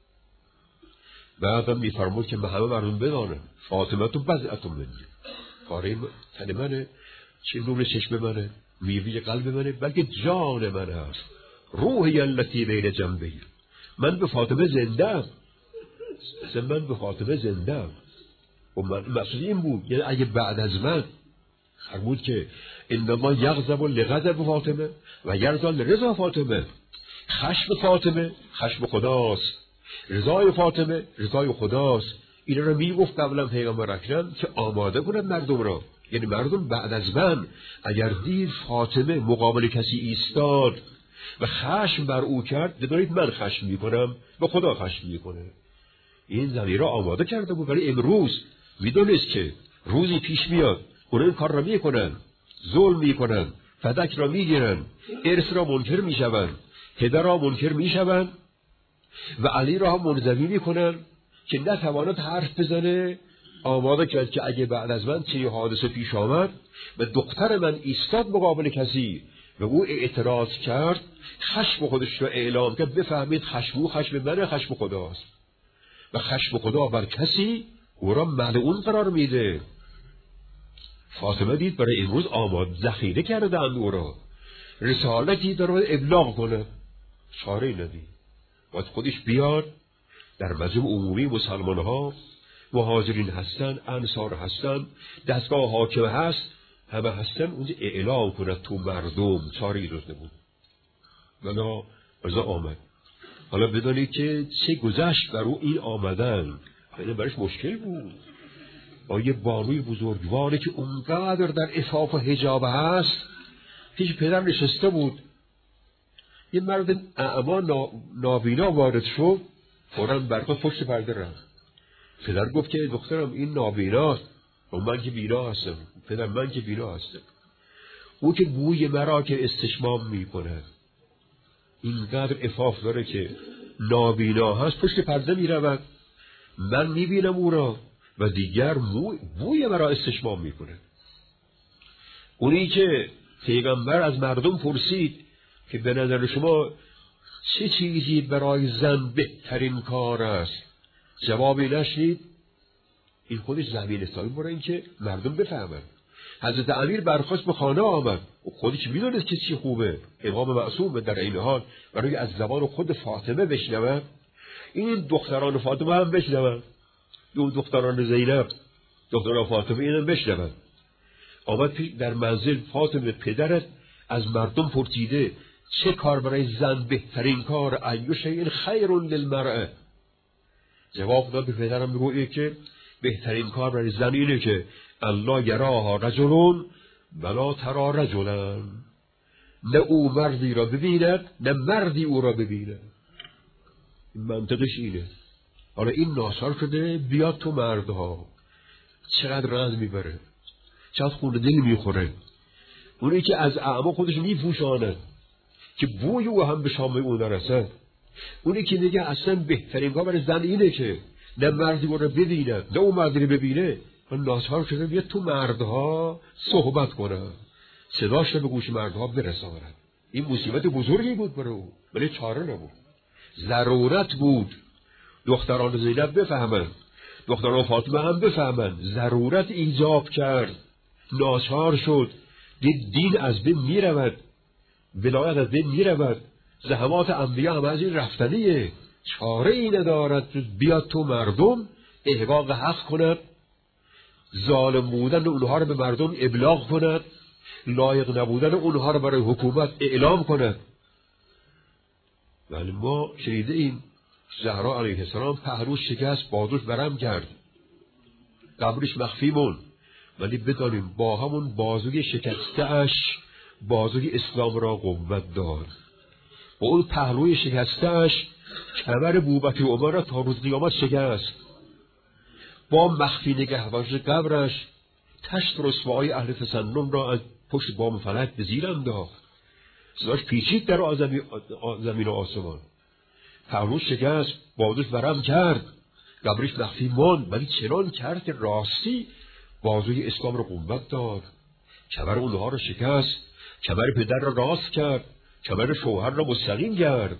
بعدم میفرمود که همه مردم بدانه فاطمه تو بضعة منی، پاره تن منه، چه نور چشم منه، میوه قلب منه، بلکه جان من هست، روحی التی بین جنبه. من به فاطمه زندم، من به فاطمه زندم. و من مقصود این بود، یعنی اگه بعد از من فرمود که انما یغضب لغضب فاطمه و یرضا لرضا فاطمه، خشم فاطمه خشم خداست، رضای فاطمه رضای خداست. اینا رو میگفت قبلا پیغمبر اکرم که آماده کنند مردم را. یعنی مردم بعد از من اگر دید فاطمه مقابل کسی ایستاد و خشم بر او کرد، بدانید من خشم میکنم و خدا خشم میکنه. این زمین را آماده کرده بود برای امروز. میدونست که روزی پیش میاد اونا این کار را میکنن، ظلم میکنن، فدک را میگیرن، ارث را منکر میشون، پدر را منکر میشون و علی را هم منزوی میکنن که نتواند حرف بزنه. آماده کرد که اگه بعد از من چه حادثه پیش آمد و دختر من ایستاد مقابل کسی و او اعتراض کرد، خشم خودش را اعلام کرد، بفهمید خشم او خشم منه، خشم خداست و خشم خدا بر کسی او را ملعون قرار میده. فاطمه دید برای امروز آماد ذخیره کرده اند، او را رسالتی داره ابلاغ کنه، چاره ندید. باید خودش بیاد در مجمع عمومی مسلمان ها، مهاجرین هستن، انصار هستن، دستگاه حاکم هست، همه هستن، اونجا اعلام کنه تو مردم. چاره ای روز نبود. بنا رضا آمد. حالا بدانید که چه گذشت بر او این آمدن. خیلی برش مشکل بود. با یه بانوی بزرگواری که اونقدر در عفاف و حجاب هست، پیش پدر نشسته بود. یه مرد اعما نابینا وارد شد، فوراً برقا پشت پرده رفت. پدر گفت که دخترم این نابیناست و من که بینا هستم. پدر من که بینا هستم. او که بوی مرا که استشمام میکنه، اینقدر عفاف داره که نابینا هست، پشت پرده میرود، من میبینم او را و دیگر بوی مرا استشمام میکنه. اونی که پیغمبر از مردم پرسید که به نظر شما چه چیزی برای زن بهترین کار است، جوابی نشنید. این خودش زمین سالی برای این که مردم بفهمن. حضرت امیر برخاست به خانه آمد، خودش میدونست که چی خوبه، امام معصوم در این حال برای از زبان خود فاطمه بشنوه، این دختران فاطمه هم بشنوه، دو دختران زینب، دختران فاطمه اینم بشنوه. آمد در منزل، فاطمه پدرت از مردم پرسیده چه کار برای زن بهترین کار، ایو شیء خیر للمرأة. جواب داد به پدرم بگویی که بهترین کار برای زن اینه که الله یراها رجلون ولا ترا رجلا، نه او مردی را ببیند نه مردی او را ببیند. این منطقش اینه. حالا این ناچار شده بیاد تو مردها، چقدر رنج میبره، چقدر خون دل میخوره. اونی که از اعما خودش میپوشاند که بوی او هم به شام او نرسد. اونی که میگه اصلا بهترین کار برای زن اینه که نه مردی او را ببیند نه او مردی را ببینه، ناچار شده بیاد تو مردها صحبت کنه، صداش رو به گوش مردها برساند. این مصیبت بزرگی بود برای او، ولی چاره نبود، ضرورت بود. دختران زینب بفهمن، دختران فاطمه هم بفهمن، ضرورت ایجاب کرد. ناچار شد، دید دین از بین میرود، ولایت از بین میرود، زحمات انبیا هم از این رفتنیه، چاره ای ندارد بیاد تو مردم احقاق حق کند، ظالم بودن اونها رو به مردم ابلاغ کند، لایق نبودن اونها رو برای حکومت اعلام کند. ولی ما شنیده ایم زهرا علیه السلام پهلوش شکست، بازوش برم کرد، قبرش مخفی موند، ولی بدانیم با همون بازوی شکسته اش بازوی اسلام را قوت داد. با اون پهلوی شکسته‌اش کمر بوبکر عمر را تا روز قیامت شکست. با مخفی نگهبانش قبرش تشت رسوای اهل تسنن را از پشت بام فلک به زیر انداخت. صداش پیچید در زمین و آسمان. پهلوش شکست، بازوش ورم کرد، قبرش مخفی ماند، ولی چنان کرد که راستی بازوی اسلام را قوت داد. کمر اونها را شکست، کمر پدر را راست کرد، کمر شوهر را مستقیم کرد.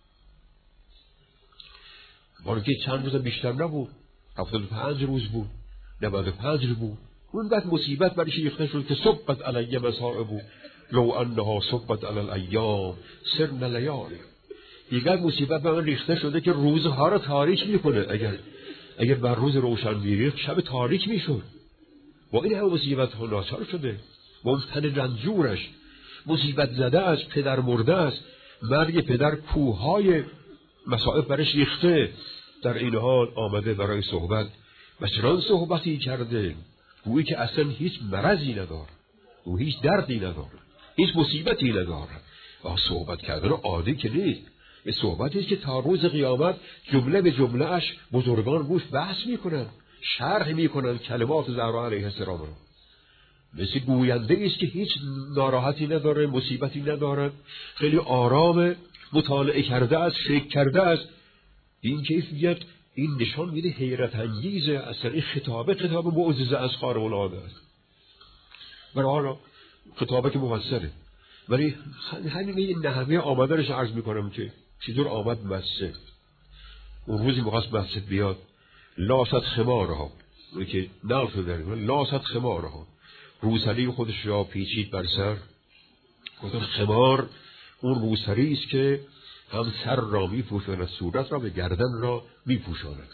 بانکه چند روز بیشتر نبود، 75 روز بود، 95 بود. اون بعد مصیبت برش ریخته شد که صبت علی مصائب لو انها صبت علی الایام سرن لیالی. دیگر مصیبت به من ریخته شده که روزها را تاریک میکنه. اگر بر روز روشن میریخت شب تاریک میشد. با این همه مصیبت ها ناچار شده. با اون تن رنجورش، مصیبت زده از پدر مرده است، مرگ پدر کوههای مصائب برش ریخته. در این حال آمده برای صحبت و چنان صحبتی کرده گویی که اصلا هیچ مرضی نداره، او هیچ دردی نداره، هیچ مصیبتی نداره. و صحبت کردن عادی که نیست، به صحبتی که تا روز قیامت جمله به جمله اش بزرگان روش بحث میکنن، شرح میکنن کلمات زهرا علیه السلام را. مثل گوینده است که هیچ ناراحتی نداره، مصیبتی نداره، خیلی آرام، مطالعه کرده است، فکر کرده است. این کیفیت، این نشان میده حیرت انگیزه. اصلا این خطاب معجزه از خارق العاده است. برای حالا خطابه که مفصله، ولی همین این نحوه آمدنش عرض میکنم که چطور آمد مسجد. اون روزی مخواست مسجد بیاد، لاست خمارها، اونی که نقل شده لاست خمارها، روسری خودش را پیچید بر سر. گفتن خمار اون روسری است که هم سر را میپوشاند، صورت را به گردن را میپوشاند.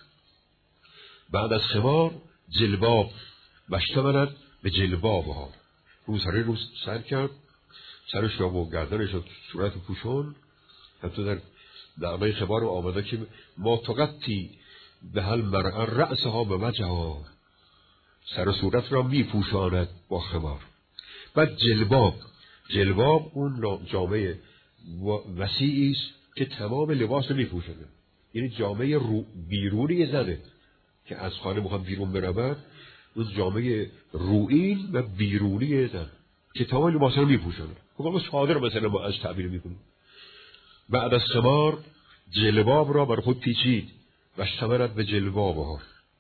بعد از خمار جلباب بشتمند به جلبابها، روسری رو سر کرد، سرش را و گردنش را صورت پوشون. حتی در نعمه خمار آمده که ما تقطی به هل مرعن رأسها به وجهها، سر و صورت را میپوشاند با خمار. بعد جلباب اون جامعه وسیعی است که تمام لباس رو میپوشونه، یعنی جامعه بیرونی زنه که از خانه میخواد بیرون برود، اون جامعه روئین و بیرونی زن که تمام لباس رو میپوشونه. خب چادر مثلا ما از تعبیر میکنیم. بعد از خمار جلباب را بر خود پیچید و اشتمرت به جلبابها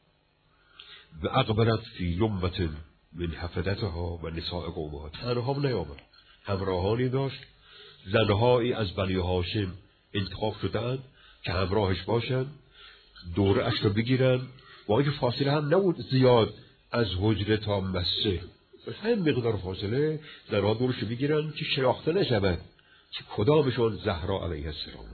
و اقبلت فی یمت من حفدتها و نساء قومها. تنها نیامد، همراهانی داشت، زنهایی از بنی هاشم انتخاب شدند که همراهش باشند، دوره اش رو بگیرن، با اینکه فاصله هم نبود زیاد از حجره تا مسجد، همین مقدار فاصله زنها دورش رو بگیرن که شناخته نشود که کدامشون زهرا علیه السلام.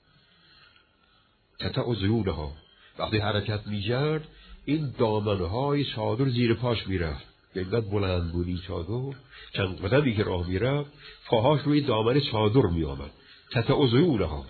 تتع زیونها، وقتی حرکت می‌کرد این دامنهای چادر زیر پاش میرفت، اینقدر بلند بود این چادر، چند قدمی که راه میرفت پاهاش روی دامن چادر میآمد. تتع زیونها،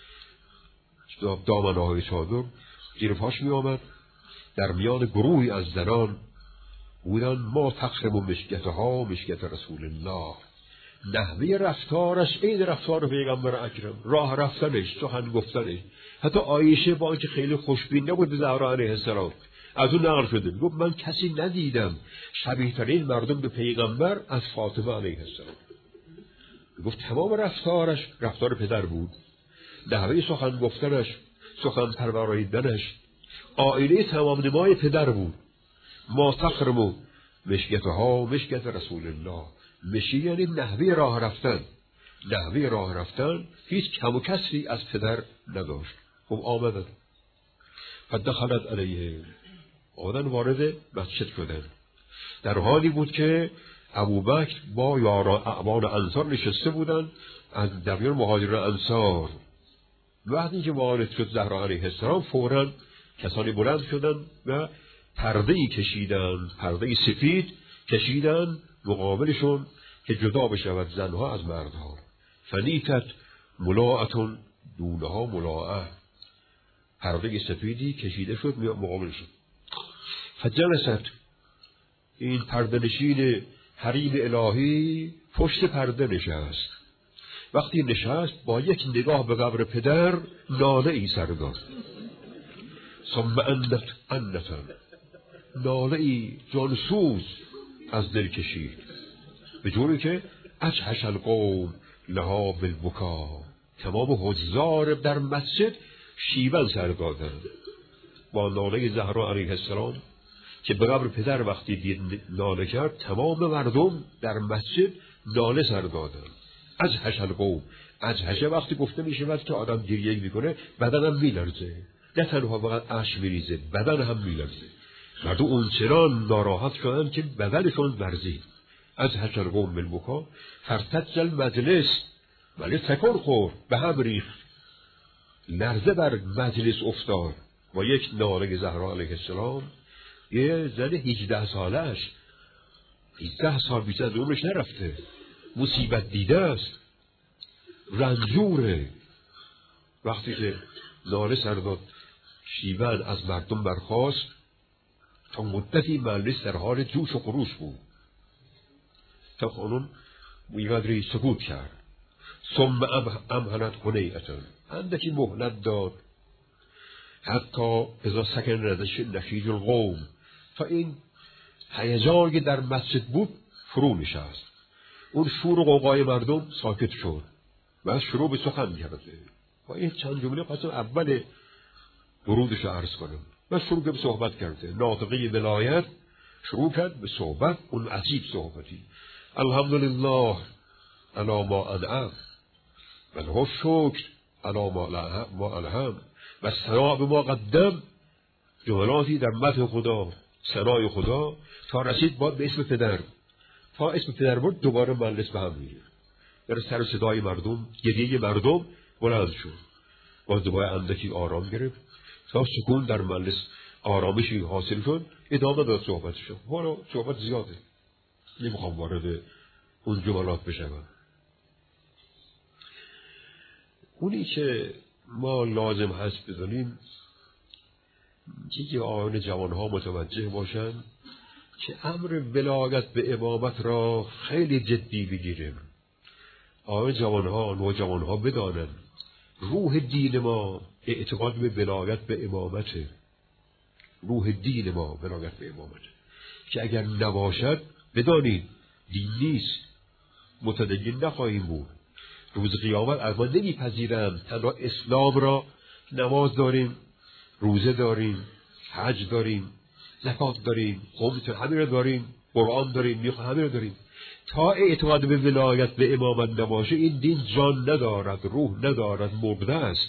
دامنهای چادر زیر پاش میآمد. در میان گروهی از زنان بودن ما تقسم مشکتها مشکت رسول الله. نحوه رفتارش عین رفتار پیغمبر اکرم، راه رفتنش، سخن گفتنش. حتی عایشه با اینکه خیلی خوشبین نبود به زهرا علیه السلام، از اون نقل شده گفت من کسی ندیدم شبیه ترین مردم به پیغمبر از فاطمه علیه السلام. گفت تمام رفتارش رفتار پدر بود، نحوه سخن گفتنش، سخن پروراندنش آینه تمام نمای پدر بود. ما تخرمو مشکتها مشکت رسول الله. مشی یعنی نحوه راه رفتن، نحوه راه رفتن هیچ کم و کسری از پدر نداشت. خب آمدن فدخلت علیه، آمدن وارد مسجد شدن. در حالی بود که ابوبکر با یاران اعوان انصار نشسته بودند از درمیان مهاجران انصار. وقتی که وارد شد زهرا علیه السلام، فوراً کسانی بلند شدند و پرده‌ای کشیدند، پرده سفید کشیدند مقابلشون که جدا بشود زنها از مردها. فنیتت ملاعتون دونها ملاعه، پرده سفیدی کشیده شد مقابلشون. فجلست، این پرده نشین حریم الهی پشت پرده نشست وقتی نشست با یک نگاه به قبر پدر ناله ای سر داد. ثم انتن ناله ای جانسوز از دل کشید، به جوری که اجهش القوم لها بالبکا، تمام حضار در مسجد شیون سر دادند با ناله زهرا علیه السلام که به قبر پدر وقتی دید ناله کرد، تمام مردم در مسجد ناله سر دادند. اجهش القوم، اجهشه وقتی گفته می شود که آدم گریه میکنه بدن هم میلرزه، نه تنها فقط اشک میریزه بدن هم میلرزه. مردم اونچنان ناراحت شدند که بدنشون لرزید. اجهش القوم بالبکا فارتج المجلس، ولی تکون خورد، به هم ریخت، لرزه بر مجلس افتاد و یک ناله زهرا علیه السلام. یه زن 18 سالش 18 سال بیشتر از عمرش نرفته، مصیبت دیده است، رنجوره. وقتی که ناله سر داد شیون از مردم برخاست، تا مدتی مجلس در حال جوش و خروش بود تا خانم میقدری سکوت کرد. ثم امهلت هنیئة، اندکی مهلت داد حتی اذا سکن نشیج القوم، تا این هیجانی که در مسجد بود فرو نشست، اون شور و غوغای مردم ساکت شد و شروع به سخن کرده. و این چند جمله پس اول ورودش عرض کنم و شروع به صحبت کرده. ناطقه ولایت شروع کرد به صحبت، اون عجیب صحبتی: الحمدلله علی ما انعم و له الشکر علی ما الهم و ثنا به ما قدم. جملاتی در مدح خدا، ثنای خدا، تا رسید باید به اسم پدر. تا اسم پدر بود دوباره مجلس به هم میره، در سر صدای مردم، گریه مردم بلند شد. باز دوباره اندکی آرام گرفت تا سکون در مجلس آرامشی حاصل شد. ادامه داد صحبتش. حالا صحبت زیاده، نمیخوام وارد اون جملات بشم. اونی که ما لازم هست بدونیم که آن جوانها متوجه باشن که امر ولایت به امامت را خیلی جدی بگیریم. آن جوانها، نوجوانها بدانن روح دین ما اعتقاد به ولایت به امامته. روح دین ما ولایت به امامته که اگر نباشد بدانید دین نیست، متدین نخواهیم بود. روز قیامت از ما نمیپذیرند تنها اسلام را، نماز داریم، روزه داریم، حج داریم، زکات داریم، خمس همین را داریم، قرآن داریم، همین را داریم. تا اعتقاد به ولایت به امامت نباشه این دین جان ندارد، روح ندارد، مرده است.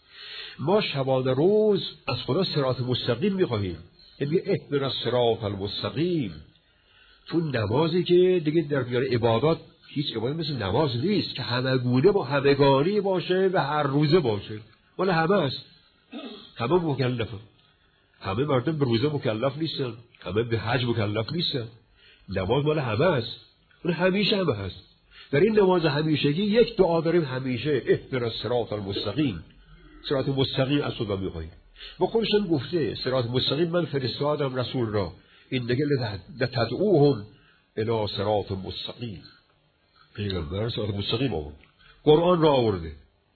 ما شبانه روز از خدا صراط مستقیم میخواهیم، یعنی اهدنا الصراط المستقیم. تو نمازی که دیگه در میان عبادات هیچ عبادت مثل نماز نیست که همگونه با همگانی باشه و هر روزه باشه. ولی همه است، همه مکلفه. همه مردم به روزه مکلف نیستن، همه به حج مکلف نیستن. نماز مال همه است، اون همیشه همه هست. در این نماز همیشگی یک دعا داریم همیشه: اهدنا الصراط المستقیم. صراط مستقیم از خدا میخواهیم. و خودشون گفته صراط مستقیم من فرستادم رسول را، این دیگه لتدعوهم الی صراط مستقیم. پیغمبر صراط مستقیم آورد، قرآن را آورده.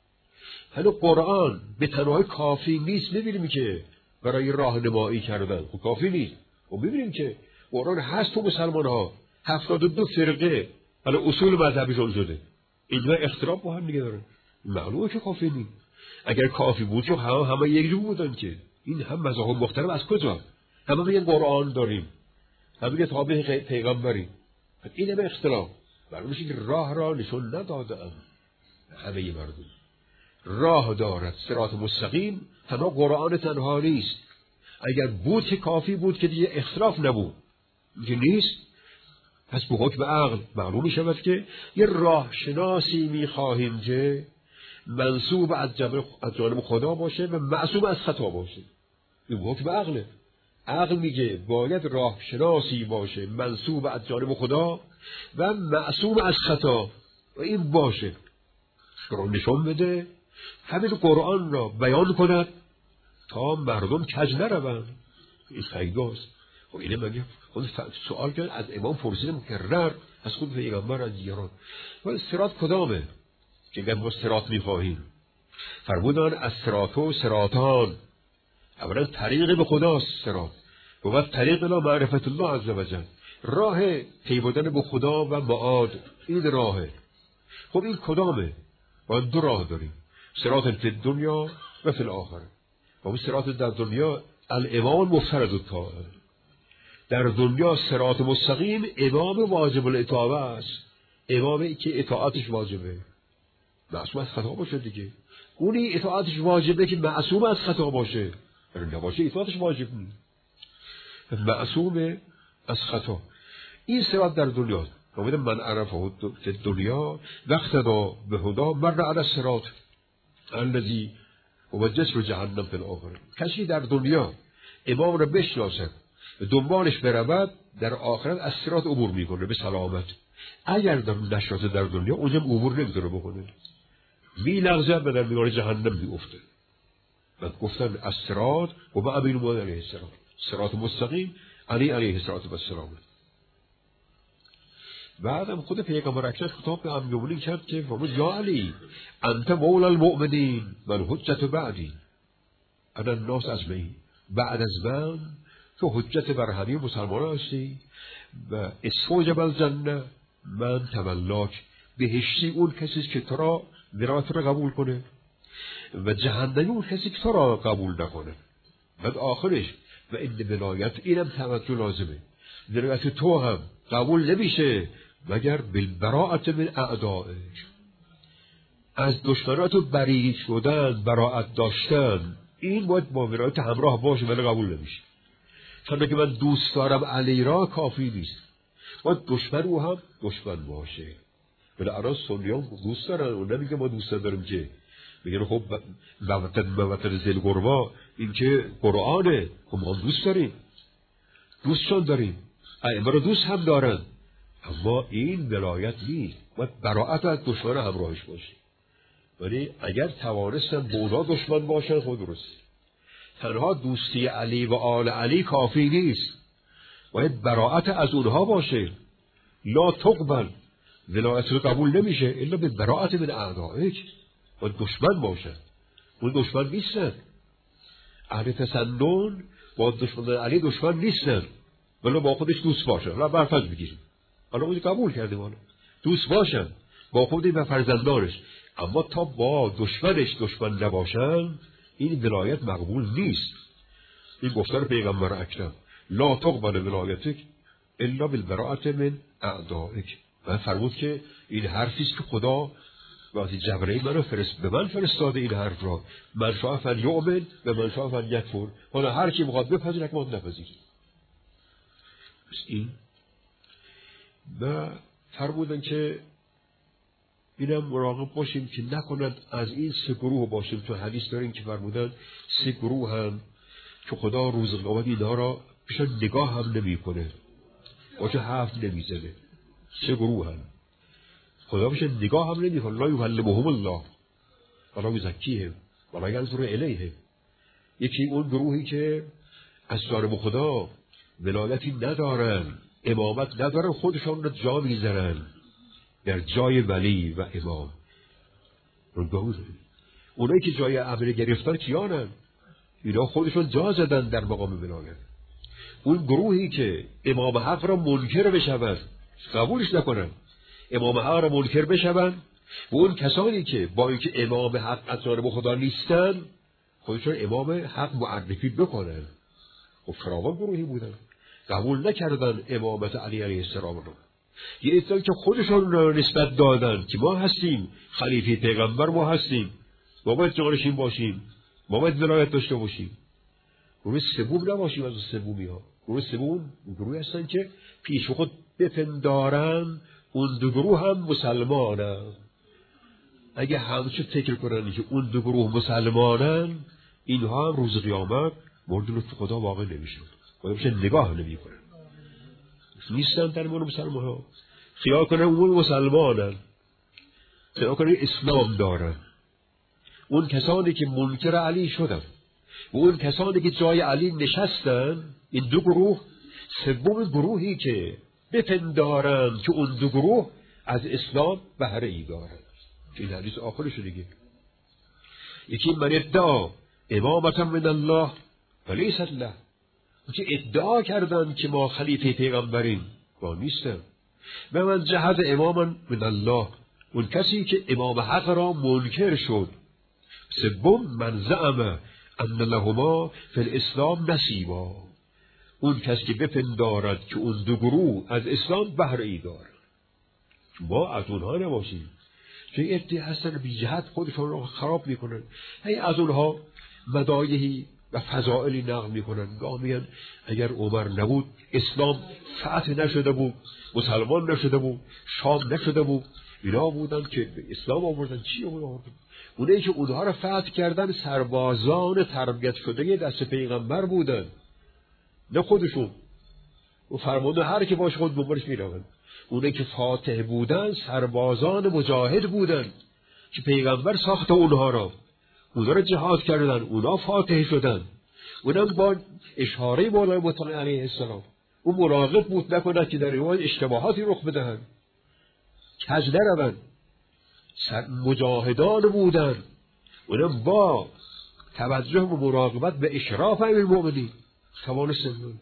حالا قرآن به تنهایی کافی نیست، ببینیم که برای راهنمایی کردن خب کافی نیست. و ببینیم که قرآن هست تو مسلمان ها 72 فرقه، حالا اصول مذهبیشون شده، اینها اختلاف با هم دیگه دارن. معلومه که کافی نیست. اگر کافی بود که همه یک جو بودن که این هم مذاهب مختلف از کجا؟ همه میگن قرآن داریم، همه میگن تابع پیغمبریم. این همه اختلاف معلومه که راه را نشون ندادن. همه مردم راه دارد، صراط مستقیم. تنها قرآن تنها نیست. اگر بود که کافی بود که دیگه اختلاف نبود، که نیست. پس به حکم عقل معلوم می شود که یه راه شناسی می خواهیم که منسوب از جانب خدا باشه و معصوم از خطا باشه. این حکم عقله. عقل میگه باید راه شناسی باشه منسوب از جانب خدا و معصوم از خطا، و این باشه. قرآن نشون بده، همین قرآن را بیان کند تا مردم کج نروند. این خیلی‌هاست. خب اینه مگه خود سوال کرد از امام پرسید مکرر از خود پیغمبر از دیگران، ولی صراط کدامه؟ که اگر ما صراط میخواهیم، فرمودن از صراط و صراطان، اولا طریق به خداست صراط و بعد طریق الی معرفت الله عز وجل، راه پیوندن به خدا و معاد، این راهه. خب این کدامه؟ ما دو راه داریم، صراط فی الدنیا و فی الاخره. و صراط در دنیا الامام مفترض الطاعه، در دنیا صراط مستقیم امام واجب الاطاعه است، امامی که اطاعتش واجبه، معصوم از خطا باشه دیگه. اونی اطاعتش واجبه که معصوم از خطا باشه، نباشه اطاعتش واجب نیست، معصوم از خطا. این صراط در دنیا. من عرفه فی الدنیا واقتدی بهدی مر علی الصراط الذی هو جسر جهنم فی الاخره. کسی در دنیا امام را بشناسد و دنبالش برود، در آخرت از صراط عبور میکنه به سلامت. اگر در نشناسه در دنیا، اونجا عبور نمیتونه بکنه، میلغزد و در میان جهنم میفته. من گفتن از صراط و با ابی موسی علیه السلام، صراط مستقیم علی علیه السلام. بعدم خود پیغمبر اکرم خطاب به امیرالمومنین کرد که فرمود یا علی انت مولا المؤمنین و الحجة بعدی، انا الناس اجمعین، بعد از من تو حجت بر همه مسلمان هستی و استوجب الجنه من تولاک، بهشتی اون کسی که تو را ولایت را قبول کنه و جهنمی اون کسی که تو را قبول نکنه. بعد آخرش و این ولایت، اینم توجه لازمه، ولایت تو هم قبول نمیشه مگر بالبراءت من اعدائک، از دشمنات بری شدن، براءت داشتن، این باید با ولایت همراه باشه ولی قبول نمیشه. چون که من دوست دارم علی را کافی نیست، باید دشمن او هم دشمن باشه. ولی الان سنیان دوست دارن، اون نمیگه ما دوست داریم که میگن خب موطن ذی القربی این که قرآنه، خب ما دوست داریم، دوستشان داریم، ائمه رو دوست هم دارن، اما این ولایت نیست، باید براءت از دشمن همراهش باشه. ولی اگر توانستن با اونا دشمن باشن خود درست، تنها دوستی علی و آل علی کافی نیست، باید براءت از اونها باشه. لا تقبل، ولایت رو قبول نمیشه الا به براءت من اعدائک، باید دشمن باشه، اون دشمن نیستن. اهل تسنن با دشمن علی دشمن نیستن، ولی با خودش دوست باشن. حالا برفض بگیریم، حالا اونی قبول کردیم، حالا دوست باشن با خودش و فرزندانش، اما تا با دشمنش دشمن نباشن این ولایت مقبول نیست. این گفتار پیغمبر اکرم لا تقبل ولایتک الا بالبراءت من اعدائک. من فرمود که این حرفیست که خدا وقتی جبرئیل منو به من فرستاده، این حرف را من شاء فلیؤمن و من شاء فلیکفر، حالا هر کی میخواد بپذیر، هر کی میخواد نپذیر. این و فرمودن که اینم مراقب باشیم که نکنند از این سه گروه باشیم. تو حدیث داریم که فرمودن سه گروه هم که خدا روز قیامت اینها را پیش نگاه هم نمی کنه، باشه حرف نمیزنه. سه گروه هم خدا پیش نگاه هم نمی کنه، لا یکلمهم الله ولا یزکیهم ولا ینظر الیهم. یکی اون گروهی که از جانب خدا ولایتی ندارن، امامت ندارن، خودشان را جا میذارن در جای ولی و امام. اونایی که جای امر گرفتن کیانن؟ اینا خودشون جا زدن در مقام ولایت. اون گروهی که امام حق را منکر بشوند، قبولش نکنن، امام حق را منکر بشوند، و اون کسانی که با اینکه امام حق از جانب خدا نیستن خودشون امام حق معرفی بکنن. خب فراوان گروهی بودن قبول نکردن امامت علی علیه السلام رو. یه عده‌ای که خودشون را نسبت دادن که ما هستیم خلیفه پیغمبر، ما هستیم، ما باید جانشین باشیم، ما باید ولایت داشته باشیم. گروه سوم نباشیم از سومی ها. گروه سوم گروهی هستن که پیش خود بپندارن اون دو گروه هم مسلمانن. اگه همچه فکر کنن که اون دو گروه مسلمانن، اینها هم روز قیامت مورد لطف خدا واقع نمیشن، خدا بشه نگاه نمی کنن، نیستن در مورد مسلمان ها. خیال کنن اون مسلمانن، خیال کنن اسلام دارن. اون کسانی که منکر علی شدن و اون کسانی که جای علی نشستن، این دو گروه. سوم گروهی که بپندارن که اون دو گروه از اسلام بهره ای دارن، این حدیث آخرش دیگه. یکی من ادعا امامتا من الله ولیست له، که ادعا کردن که ما خلیفه پیغمبریم، با نیستن. و من جهد اماما من الله، اون کسی که امام حق را منکر شد. سوم من زعم ان لهما فی الاسلام نصیبا، اون کسی که بپندارد که اون دو گروه از اسلام بهره ای دارد. ما از اونها نباشیم که ادعا هستن بی جهت خودشون را خراب میکنن، هی از اونها مدایحی و فضائلی نقل میکنن. گاه میگن اگر عمر نبود اسلام فتح نشده بود، مسلمان نشده بود، شام نشده بود. اینا بودن که اسلام آوردن. چی آوردن؟ اونایی که اونها را فتح کردن سربازان تربیت شده دست پیغمبر بودن، نه خودشون. و فرمانده هر که باشه خود بمارش میروند. اونایی که فاتح بودن سربازان مجاهد بودن که پیغمبر ساخت اونها را جهاد کردن، اونا فاتح شدن. اونم با اشاره مولا مطلق علیه السلام اون مراقب بود نکند که در ایوان اشتباهاتی رخ بدهند، کج نروند. مجاهدان بودن، اونم با توجه و مراقبت به اشراف امیرالمؤمنین توانستند.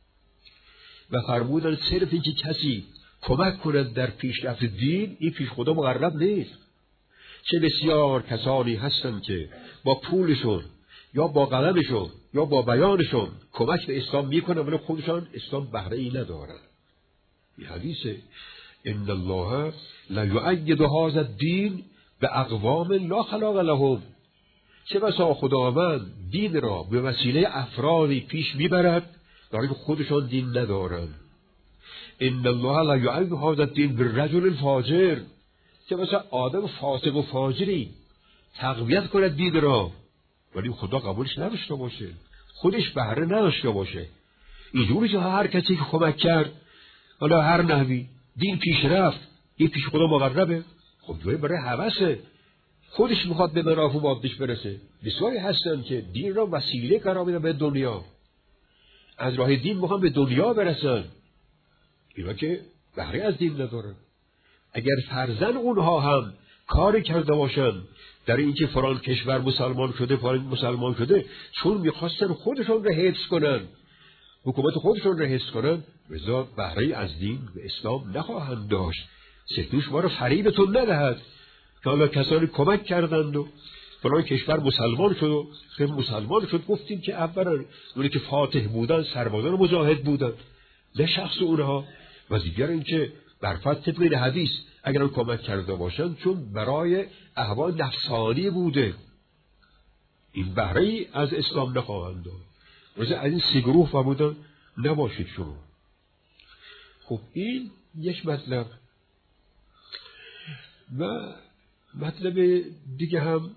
و فرمودن صرف این که کسی کمک کند در پیشرفت دین، این پیش خدا مقرب نیست. چه بسیار کسانی هستند که با پولشون یا با قلمشون یا با بیانشون کمک به اسلام میکنن ولی خودشان اسلام بهره ای ندارن. این حدیثه ان الله لا یؤید هذا الدین باقوام لا خلاق لهم. چه بسا خداوند دین را به وسیله افرادی پیش میبرد داری که خودشان دین ندارن. ان الله لا یؤید هذا الدین بالرجل الفاجر. چه بسا آدم فاسق و فاجری تقویت کنه دین را ولی خدا قبولش نداشته باشه، خودش بهره نداشته باشه. اینجوری که هر کسی که کمک کرد حالا هر نحوی دین پیش رفت، این پیش خدا مقربه. خب جوری برای هوسه، خودش میخواد به منافع و مادش برسه. بسیاری هستن که دین را وسیله قرار میدن به دنیا، از راه دین میخوان به دنیا برسن، اینا که بهره از دین ندارن. اگر فرزن اونها هم کاری کرده باشن در اینکه فلان کشور مسلمان شده فلان مسلمان شده، چون میخواستن خودشون را حفظ کنن، حکومت خودشون را حفظ کنن، لذا بهره از دین و اسلام نخواهند داشت. ستوش ما را فریبتون ندهد که حالا کسانی کمک کردند و فلان کشور مسلمان شد و خیلی مسلمان شد. گفتیم که اولا اونی که فاتح بودن سربازان مجاهد بودن، نه شخص اونها. و دیگر اینکه برفت طبق این حدیث اگر اون کمک کرده باشن چون برای احوال نفسانی بوده، این بهره ای از اسلام نخواهند داشت. روزه از این سی گروه فرمودن نباشید شما. خب این یک مطلب. و مطلب دیگه هم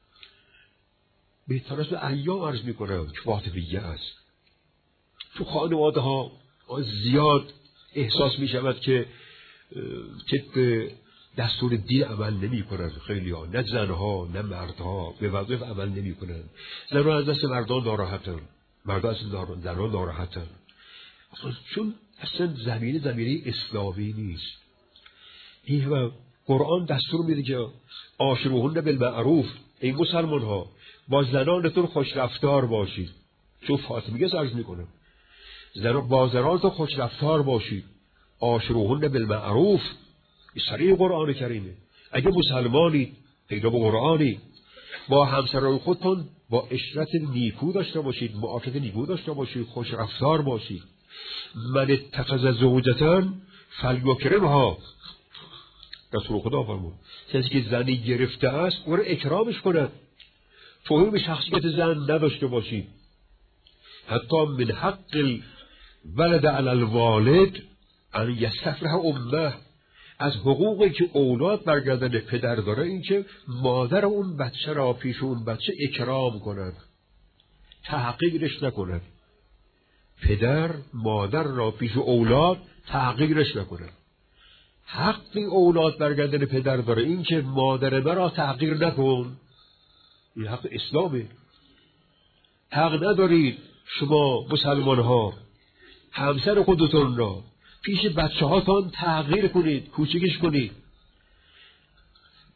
بهتر است ایام عرض میکنم که فاطمیه است. تو خانواده ها زیاد احساس می شود که طبق دستور دین عمل نمی کنند. خیلی ها، نه زنها نه مردها به وظایف عمل نمی کنند. زنها از دست مردان ناراحتن، مردان از زنها ناراحتن، چون اصلا زمینه اسلامی نیست. این قرآن دستور میده که عاشروهن بالمعروف، ای مسلمان ها با زنانتون خوش رفتار باشید. چون فاطمیه عرض میکنم با زنانتون خوش رفتار باشید. عاشروهن بالمعروف، صریح قرآن کریمه. اگه مسلمانید پیدا به قرآنی، با همسران خودتون با عشرت نیکو داشته باشید، معاشرت نیکو داشته باشید، خوش رفتار باشید. من اتخذ زوجتن فلیکرمها، رسول خدا فرمود کسی که زنی گرفته است او را اکرامش کند. توهین به شخصیت زن نداشته باشید. حتی من حق الولد علی الوالد ان یستفرح امه، از حقوقی که اولاد برگردن پدر داره این که مادر اون بچه را پیش اون بچه اکرام کند، تحقیرش نکند. پدر مادر را پیش اولاد تحقیرش نکند. حقی اولاد برگردن پدر داره این که مادر مرا تحقیر نکن. این حق اسلامه. حق ندارید شما مسلمان ها همسر خودتون را پیش بچه هاتون تحقیر کنید، کوچکش کنید.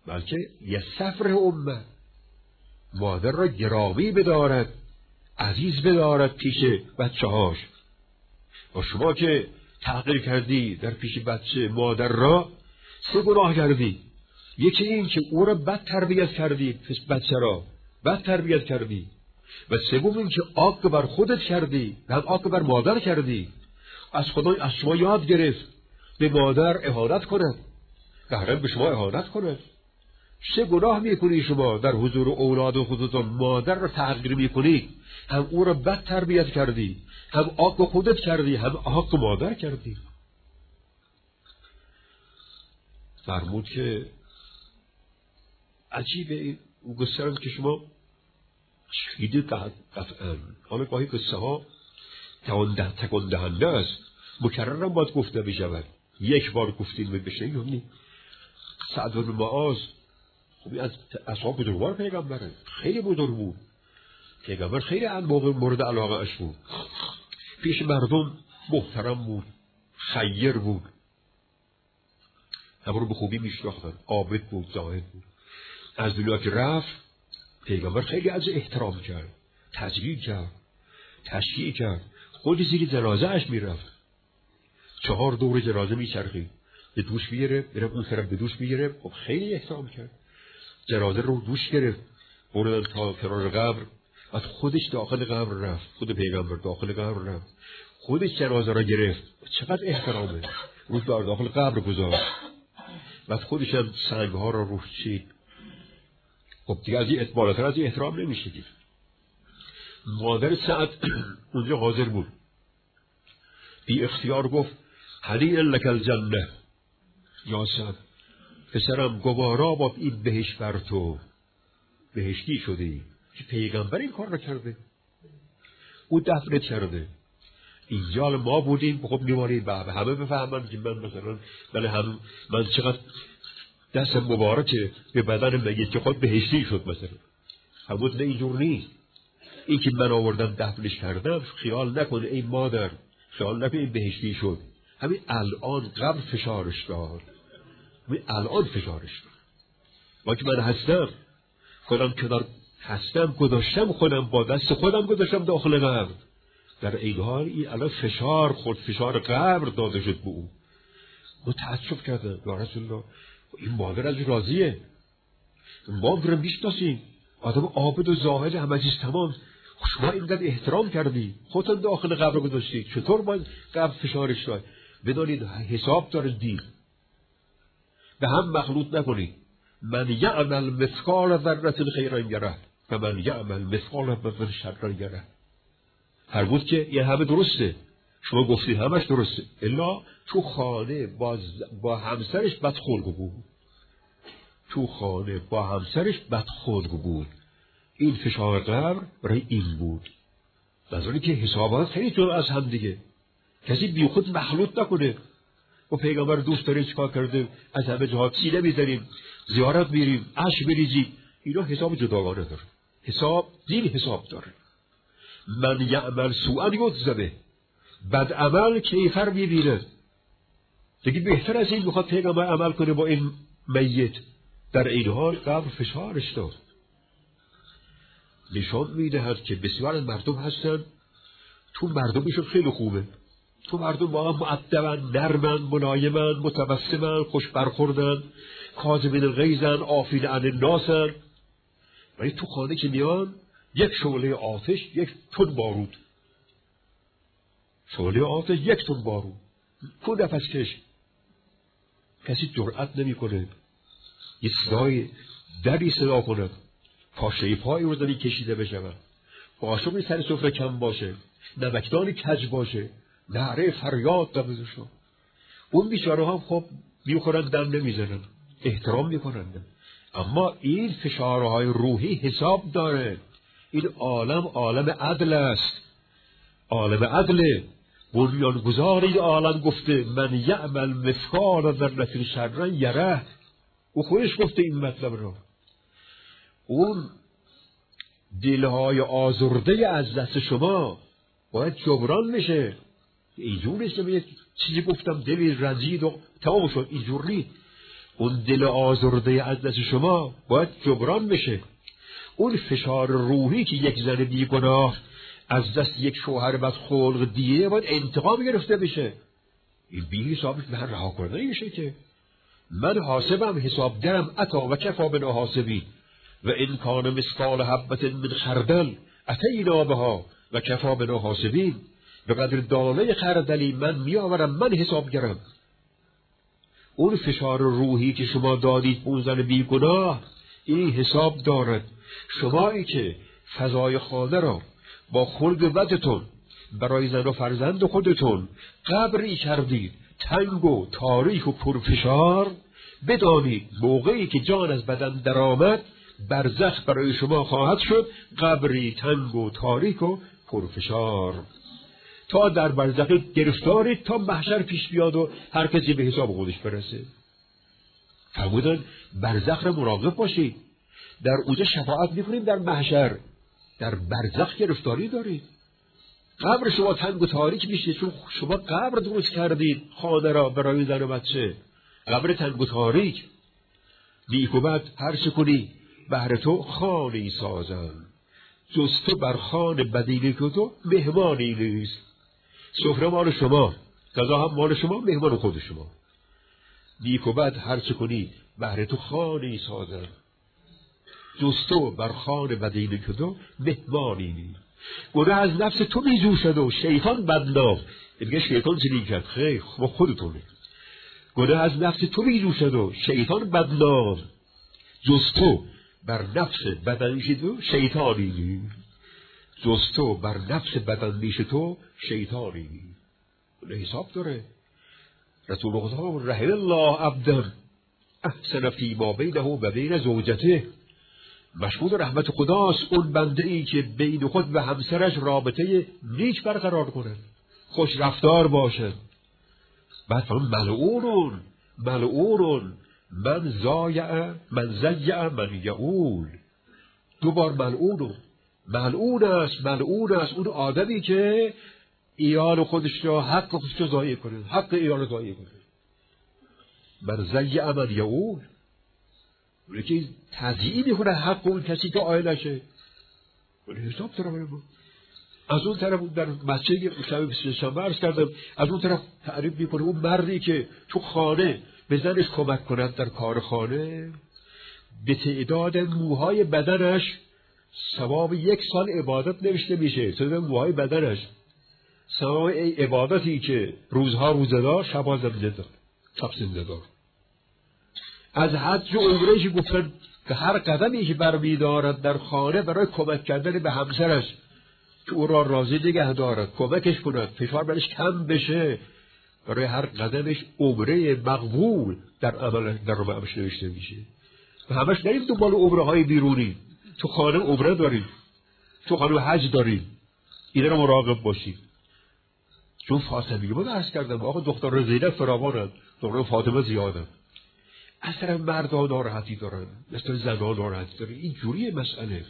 بلکه یه سفر امه، مادر را گرامی بدارد، عزیز بدارد پیش بچه هاش. و شما که تحقیر کردی در پیش بچه مادر را، 3 گناه کردی. یکی این که او را بد تربیت کردی، بچه را بد تربیت کردی. و سوم این که آگ بر خودت کردی، هم آگ بر مادر کردی. از خدا از شما یاد گرفت به مادر اهانت کند، قهرن به شما اهانت کند. 3 گناه میکنی شما در حضور اولاد و خودتان. مادر را تحقیر میکنی، هم او را بد تربیت کردی، هم آگ خودت کردی، هم آگ مادر کردی. فرمود که عجیبه او گسترم که شما شهیده قطعا. حالا گاهی قصه ها تکان دهنده است، مکررم باید گفته بشود. 1 بار گفتین بشنید یعنی سعد بن معاذ خب از اصحاب بزرگوار پیغمبره، خیلی بزرگ بود. پیغمبر خیلی مورد علاقه اش بود، پیش مردم محترم بود، خیر بود، همه رو به خوبی میشناختن، عابد بود، زاهد بود. از دنیا که رفت پیغمبر خیلی از احترام کرد، تجلیل کرد، تشییع کرد. خود زیر جنازه اش میرفت، 4 دور جنازه میچرخید، به دوش میگرفت، میرفت اون طرف به دوش میگرفت. خب خیلی احترام کرد. جنازه رو دوش گرفت، بردن تا کنار قبر. بعد خودش داخل قبر رفت، خود پیغمبر داخل قبر رفت، خودش جنازه را گرفت. چقدر احترامه. روش بر داخل قبر گذاشت، بعد خودش هم سنگ ها را روش چید. خب دیگه از این بالاتر از این احترام نمیشه دید. مادر سعد اونجا حاضر بود، بی اختیار گفت هنیئا لک الجنه، یا سعد پسرم گوارا با این بهشت بر تو، بهشتی شدی که پیغمبر این کار را کرده، او دفنت کرده. اینجا ما بودیم خب میماریم همه بفهمن که من مثلا من چقدر دست مبارکه به بدن میت که خود بهشتی شد مثلا. همون نه اینجور نیست. این که من آوردم دفنش کردم خیال نکنه این مادر، خیال نکنه این بهشتی شد. همین الان قبر فشارش داد، همین الان فشارش داد. ما که من هستم خودم کنار هستم، گذاشتم خودم با دست خودم گذاشتم داخل قبر. در این حال این الان فشار خود، فشار قبر داده شد به او. ما تعجب کردم یا رسول الله این مادر از راضیه؟ ما برم بیشتاسیم آدم عابد و زاهد همه چیز تمام، شما اینقدر احترام کردی، خودتون داخل قبر گذاشتی، چطور باید قبر فشارش داد؟ بدانید حساب داره دین، به هم مخلوط نکنید. من یعمل مثقال ذره خیرا یره و من یعمل مثقال ذره شرا یره. فرمود که این همه درسته، شما گفتید همش درسته، الا تو خانه با همسرش بدخلق بود، تو خانه با همسرش بدخلق بود. این فشار قبر برای این بود. نظری که حسابات خیلی جدا از هم دیگه، کسی بی خود مخلوط نکنه. و پیغمبر دوست داره چیکار کرده؟ از همه جهات سینه میزنیم، زیارت میریم، اشک بریزیم، اینا حساب جداگانه داره. حساب دین حساب داره. من یعمل سوءا یجزا به، بد عمل کیفر میبینه. دیگه بهتر از این میخواد پیغمبر عمل کنه با این میت. در این حال قبر فشارش داد. نشان میدهد که بسیار از مردم هستن تو مردمشون خیلی خوبه، تو مردم با هم مؤدبن، نرمن، ملایمن، متبسمن، خوش برخوردن، کاظمین الغیظن، عافین عن الناسن. ولی تو خانه که میان یک شعله آتش 1 تن بارود، شعله آتش 1 تن بارود، تو نفس کش. کسی جرأت نمیکنه یه صدای دری صدا کند، پاشه پای رو زنی کشیده بشود، قاشقی سر سفره کم باشه، نمکدانی کج باشه، نعره فریاد دمزشون. اون بیچاره هم خب میخورن دم نمیزنن، احترام میکنن. اما این فشارهای روحی حساب داره. این عالم عدل است، عالم عدل. بنیانگذار این عالم گفته من یعمل مثقال ذره شرا یره. او خودش گفته این مطلب رو. اون دلهای آزرده از دست شما باید جبران میشه. اینجور نیست که چیزی گفتم دلی رنجید و تمام شد، اینجور نیست. اون دل آزرده از دست شما باید جبران بشه. اون فشار روحی که یک زن بیگناه از دست یک شوهر بدخلق دیه باید انتقام گرفته بشه. این بی حسابش به رها کنه میشه که من حاسبم، حسابگرم، عطا و کفا بنا حاسبی و ان کان مثقال حبة من خردل اتینا بها و کفا بنا حاسبین. به قدر دانه خردلی من میآورم، من حسابگرم. اون فشار روحی که شما دادید اون زن بیگناه این حساب دارد. شمایی که فضای خانه را با خلق بدتون برای زن و فرزند خودتون قبری کردید تنگ و تاریک و پرفشار، بدانید موقعی که جان از بدن درآمد برزخ برای شما خواهد شد قبری تنگ و تاریک و پرفشار. تا در برزخ گرفتارید تا محشر پیش بیاد و هر کسی به حساب خودش برسه. فرمودن برزخ را مراقب باشید، در اونجا شفاعت میکنیم، در محشر در برزخ گرفتاری دارید. قبر شما تنگ و تاریک میشه چون شما قبر درست کردید خانه را برای زن و بچه. قبر تنگ و تاریک. نیک و بد هر چه کنی بهر تو خانه‌ای سازند، جز تو بر خانه بدی که تو مهمانی نیست. سفره مال شما، غذا هم مال شما، مهمان خود شما. نیک و بد هر چه کنی بهر تو خانه‌ای سازند، جز تو بر خانه بدی که تو مهمانی نیست. گناه از نفس تو میجوشد و شیطان بدنام. میگه شیطان چنین کرد، خیر خودتونه. گناه از نفس تو میجوشد و شیطان بدنام، جز تو بر نفس بدنیش تو شیطانی نیست. جز تو بر نفس بدنیش تو شیطانی نیست. حساب داره. رسول خدا رحم الله عبدا احسن فی ما بینه و بین زوجته. مشمول رحمت خداست اون بنده ای که بین خود و همسرش رابطه نیک برقرار کنه، خوش رفتار باشه. بعد فرمود ملعون من زایع من یعول. دوبار ملعون است اون آدمی که ایال خودش را حق خودش را ضایع کنه، حق ایال را ضایع کنه. من زایع من یعول، اونی که تضییع میکنه حق اون کسی که آیلشه. ولی حساب داره. از اون طرف در مسجد شنبه عرض کردم، از اون طرف تعریف میکنه اون مردی که تو خانه به زنش کمک کند در کار خانه، به تعداد موهای بدنش ثواب 1 سال عبادت نوشته میشه. تعداد موهای بدنش ثواب عبادتی که روزها روزدار، شبها زنده‌دار. از حج و عمرهش گفتن که هر قدمی که برمی‌دارد در خانه برای کمک کردن به همسرش که او را راضی نگه دارد، کمکش کند، فشار برش کم بشه، برای هر قدمش عمره مقبول در عملش نوشته میشه. و همش نریم دنبال عمره های بیرونی. تو خانه عمره داریم، تو خانه حج داریم، اینا رو مراقب باشید. چون فاطمیه بود عرض کردم آقا دختر زینب فراوانند، دختر فاطمه زیادند. اصلا مردها ناراحتی دارن، مثل زنها ناراحتی دارن. این جوری مسئله.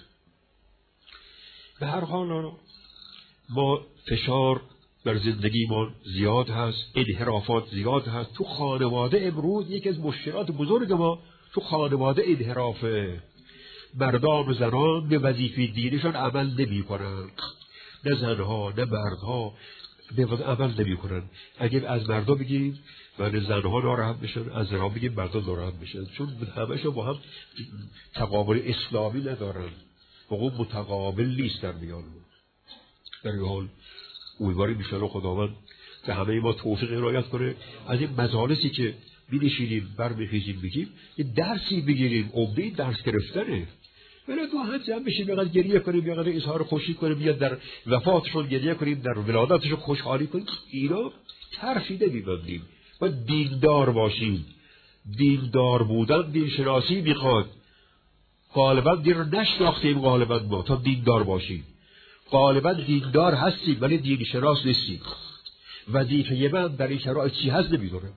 به هر حال ما فشار در زندگی ما زیاد هست، انحرافات زیاد هست. تو خانواده امروز یکی از مشکلات بزرگ ما تو خانواده انحرافه. مردان و زنان به وظیفه دینشان عمل نمی کنن، نه زنها نه مردها به عمل نمی کنن. اگر از مردا بگیم و زنها ناراحت بشن، از زنها بگیم مردا ناراحت بشن، چون همه‌شون با هم تقابل اسلامی ندارن، حقوق متقابل نیست در میان. در این حال امیدواریم انشاءالله خداوند که همه ما توفیق عنایت کنه از این مجالسی که می‌نشینیم برمیخیزیم بگیم یه درسی بگیریم. عمده درس گرفتنه. ولی دو هم جمع بشیم، یقدر گریه کنیم، یقدر اظهار خوشی کنیم، یا در وفاتشون گریه کنیم، در ولادتشون خوشحالی کنیم. اینا طرفی نمی‌بندیم. باید دیندار باشیم. دیندار بودن دین شناسی میخواد. غالبا دین رو نشناختیم غالبا ما تا دیندار باشیم. غالبا دیندار هستیم ولی دین شناس نیستیم. وظیفه من در این شرایط چی هست نمیدونم.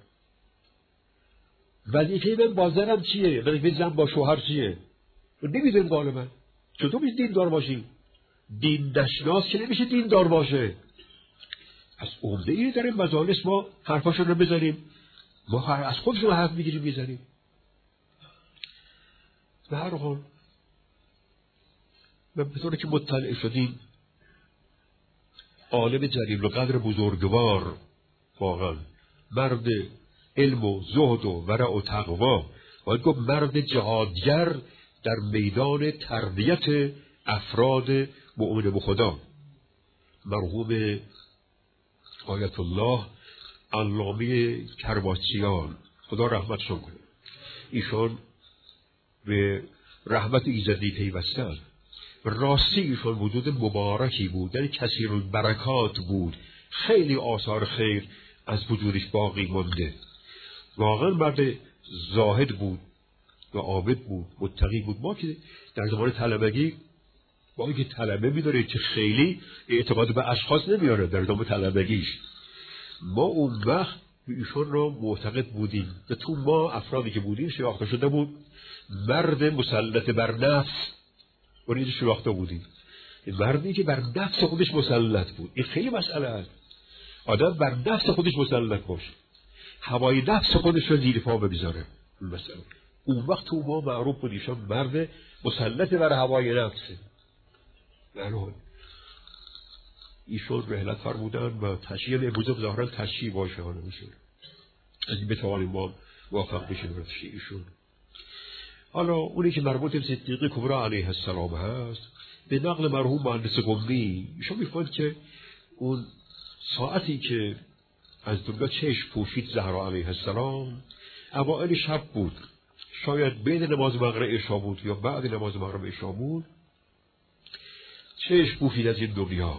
وظیفه من با زنم چیه؟ وظیفه زن با شوهر چیه؟ نمیدونم غالبا. چطور میشه دیندار باشیم؟ دین نشناس که نمیشه دیندار باشه. از عمده اینه در این مجالس ما حرفاشون رو بزنیم. ما از خودشون حرف میگیریم میزنیم. به هر حال و به طوری که مطلع شدیم عالم جلیل القدر بزرگوار، واقعا مرد علم و زهد و ورع و تقوا، باید گفت مرد جهادگر در میدان تربیت افراد مؤمن به خدا، مرحوم آیت الله علامه کرباسیان، خدا رحمتشون کنه. ایشان به رحمت ایزدی پیوستند. راستی ایشان وجود مبارکی بود، یعنی کثیر البرکات بود، خیلی آثار خیر از وجودش باقی مانده. واقعا مرد زاهد بود و عابد بود، متقی بود. ما که در زمان طلبگی با اینکه طلبه می‌داره که خیلی اعتقاد به اشخاص نمیاره در زمان طلبگیش، ما اون وقت ایشون رو معتقد بودیم و تو ما افرادی که بودیم شناخته شده بود مرد مسلط بر نفس، اونیز شناخته بودیم مردی که بر نفس خودش مسلط بود. این خیلی مسئله است، آدم بر نفس خودش مسلط باشه، هوای نفس خودش رو زیر پا بگذاره. مثلا اون وقت تو ما معروف بود ایشون مرد مسلط بر هوای نفسه. برای ایشون رحلت فرمودن و تشییع امروزه ظاهرا تشییع باشه، حالا میشه از این بتوانیم ما موفق بشیم برای تشییع ایشون. حالا اونی که مربوط به صدیق کبری علیه السلام هست، به نقل مرحوم مهندس قمی ایشون میفرماید که اون ساعتی که از دنیا چشم پوشید زهرا علیه السلام اوائل شب بود، شاید بین نماز مغرب عشا بود یا بعد نماز مغرب عشا بود، چشم پوشید از این دنیا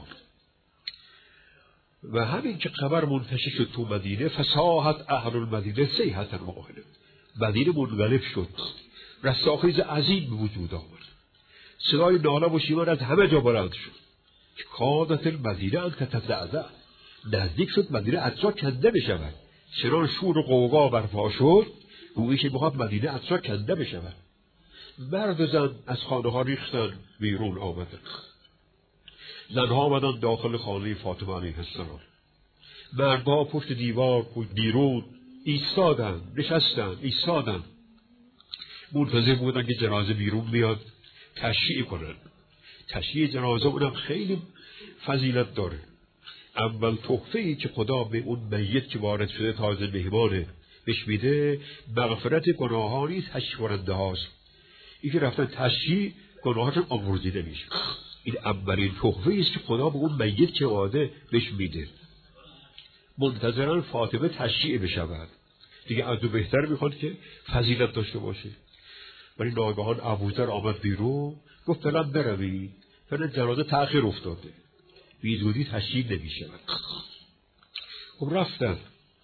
و همین که خبر منتشر شد تو مدینه، فصاحت اهل المدینه صیحة واحده، مدینه منقلب شد، رستاخیز عظیم به وجود آمد، صدای ناله و شیون از همه جا بلند شد که کادت المدینه ان تتزعزع، نزدیک شد مدینه اجزا کنده بشود. چنان شور و غوغا برپا شد گویی که بخواد مدینه اجزا کنده بشود. مرد و زن از خانه ها ریختن بیرون آمدن، زنها آمدن داخل خانه فاطمه علیه السلام، مردها پشت دیوار بیرون ایستادن، نشستن، ایستادن، منتظر بودن که جنازه بیرون بیاد تشییع کنن. تشییع جنازه اونم خیلی فضیلت داره. اول تحفه‌ای که خدا به اون میت که وارد شده تازه مهمانه بهش میده، مغفرت گناهانی تشییع کننده هاست. این که رفتن تشییع گناهاشون آمرزیده میشه. این اولین تحفه‌ای است که خدا به اون میت که واده بهش میده. منتظرن فاطمه تشییع بشود، دیگه از او بهتر میخواد که فضیلت داشته باشه. ولی ناگهان ابوذر آمد بیرون، گفت فعلا بروید، فعلا جنازه تأخیر افتاده، بی زودی تشییع نمیشود. خب رفتن،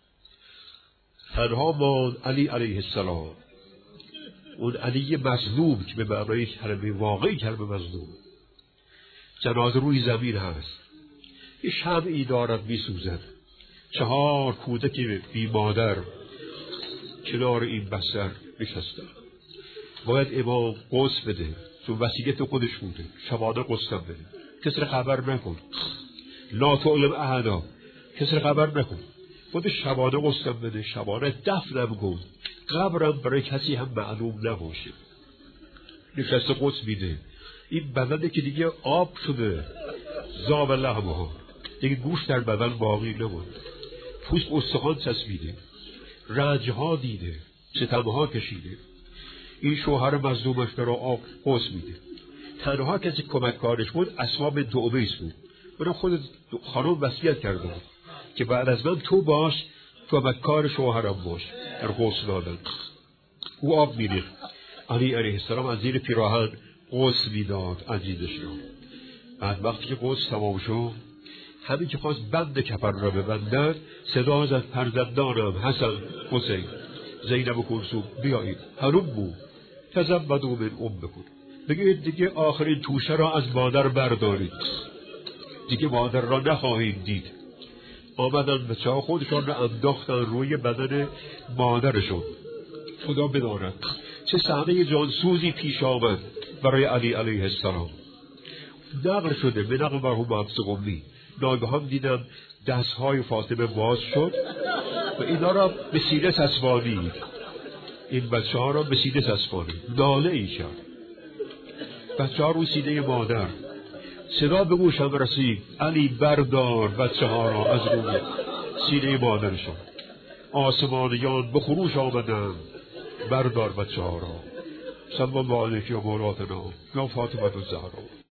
تنها ماند علی علیه السلام، اون علی مظلوم که به معنای کلمه واقعی کلمه مظلوم. جنازه روی زمین هست، یه شمعی دارد میسوزد، 4 کودک بی مادر کنار این بستر نشستن. باید امام قسم بده، چون وصیت خودش بوده، شبانه قسم بده، کسی را خبر نکن، لا تعلم احدا، کسی را خبر نکن، خودش شبانه قسم بده، شبانه دفنم کن، قبرم برای کسی هم معلوم نباشه. نشسته قسم میده. این بدنه که دیگه آب شده، زاب لحمه، دیگه گوشت در بدن باقی نمونده، پوست استخوان چسبیده، رنجها دیده، ستمها کشیده. این شوهر مظلومش را آب قسم میده. تنها کسی کمککارش بود اسما بنت عمیس بود. اونم خود خانم وصیت کرده بود که بعد از من تو باش، کمککار شوهرم باش در غسل دادن. او آب میریخت. علی علیه السلام از زیر پیراهن غسل میداد عزیزش را. بعد وقتی که غسل تمام شد، همین که خواست بند کفن را ببندد، صدا زد فرزندانم حسن، حسین، زینب و کلثوم بیایید، هلموا تزودوا من امکم، بگید دیگه آخرین توشه را از مادر بردارید، دیگه مادر را نخواهید دید. آمدن بچه ها خودشان را انداختن روی بدن مادرشون. خدا بداند چه صحنه جانسوزی پیش آمد برای علی علیه السلام. نقل شده به نقل مرحوم مهندس قمی، ناگهان دیدم دستهای فاطمه باز شد و اینا را به سینه چسبانید. این بچه ها را به سینه چسبانید. ناله ای کرد. بچه ها روی سینه مادر. صدا به گوشم رسید: علی بردار بچه ها را از روی سینه مادرشان. آسمانیان به خروش آمدند: بردار بچه ها را. صلی الله علیک یا مولاتنا یا فاطمه الزهرا.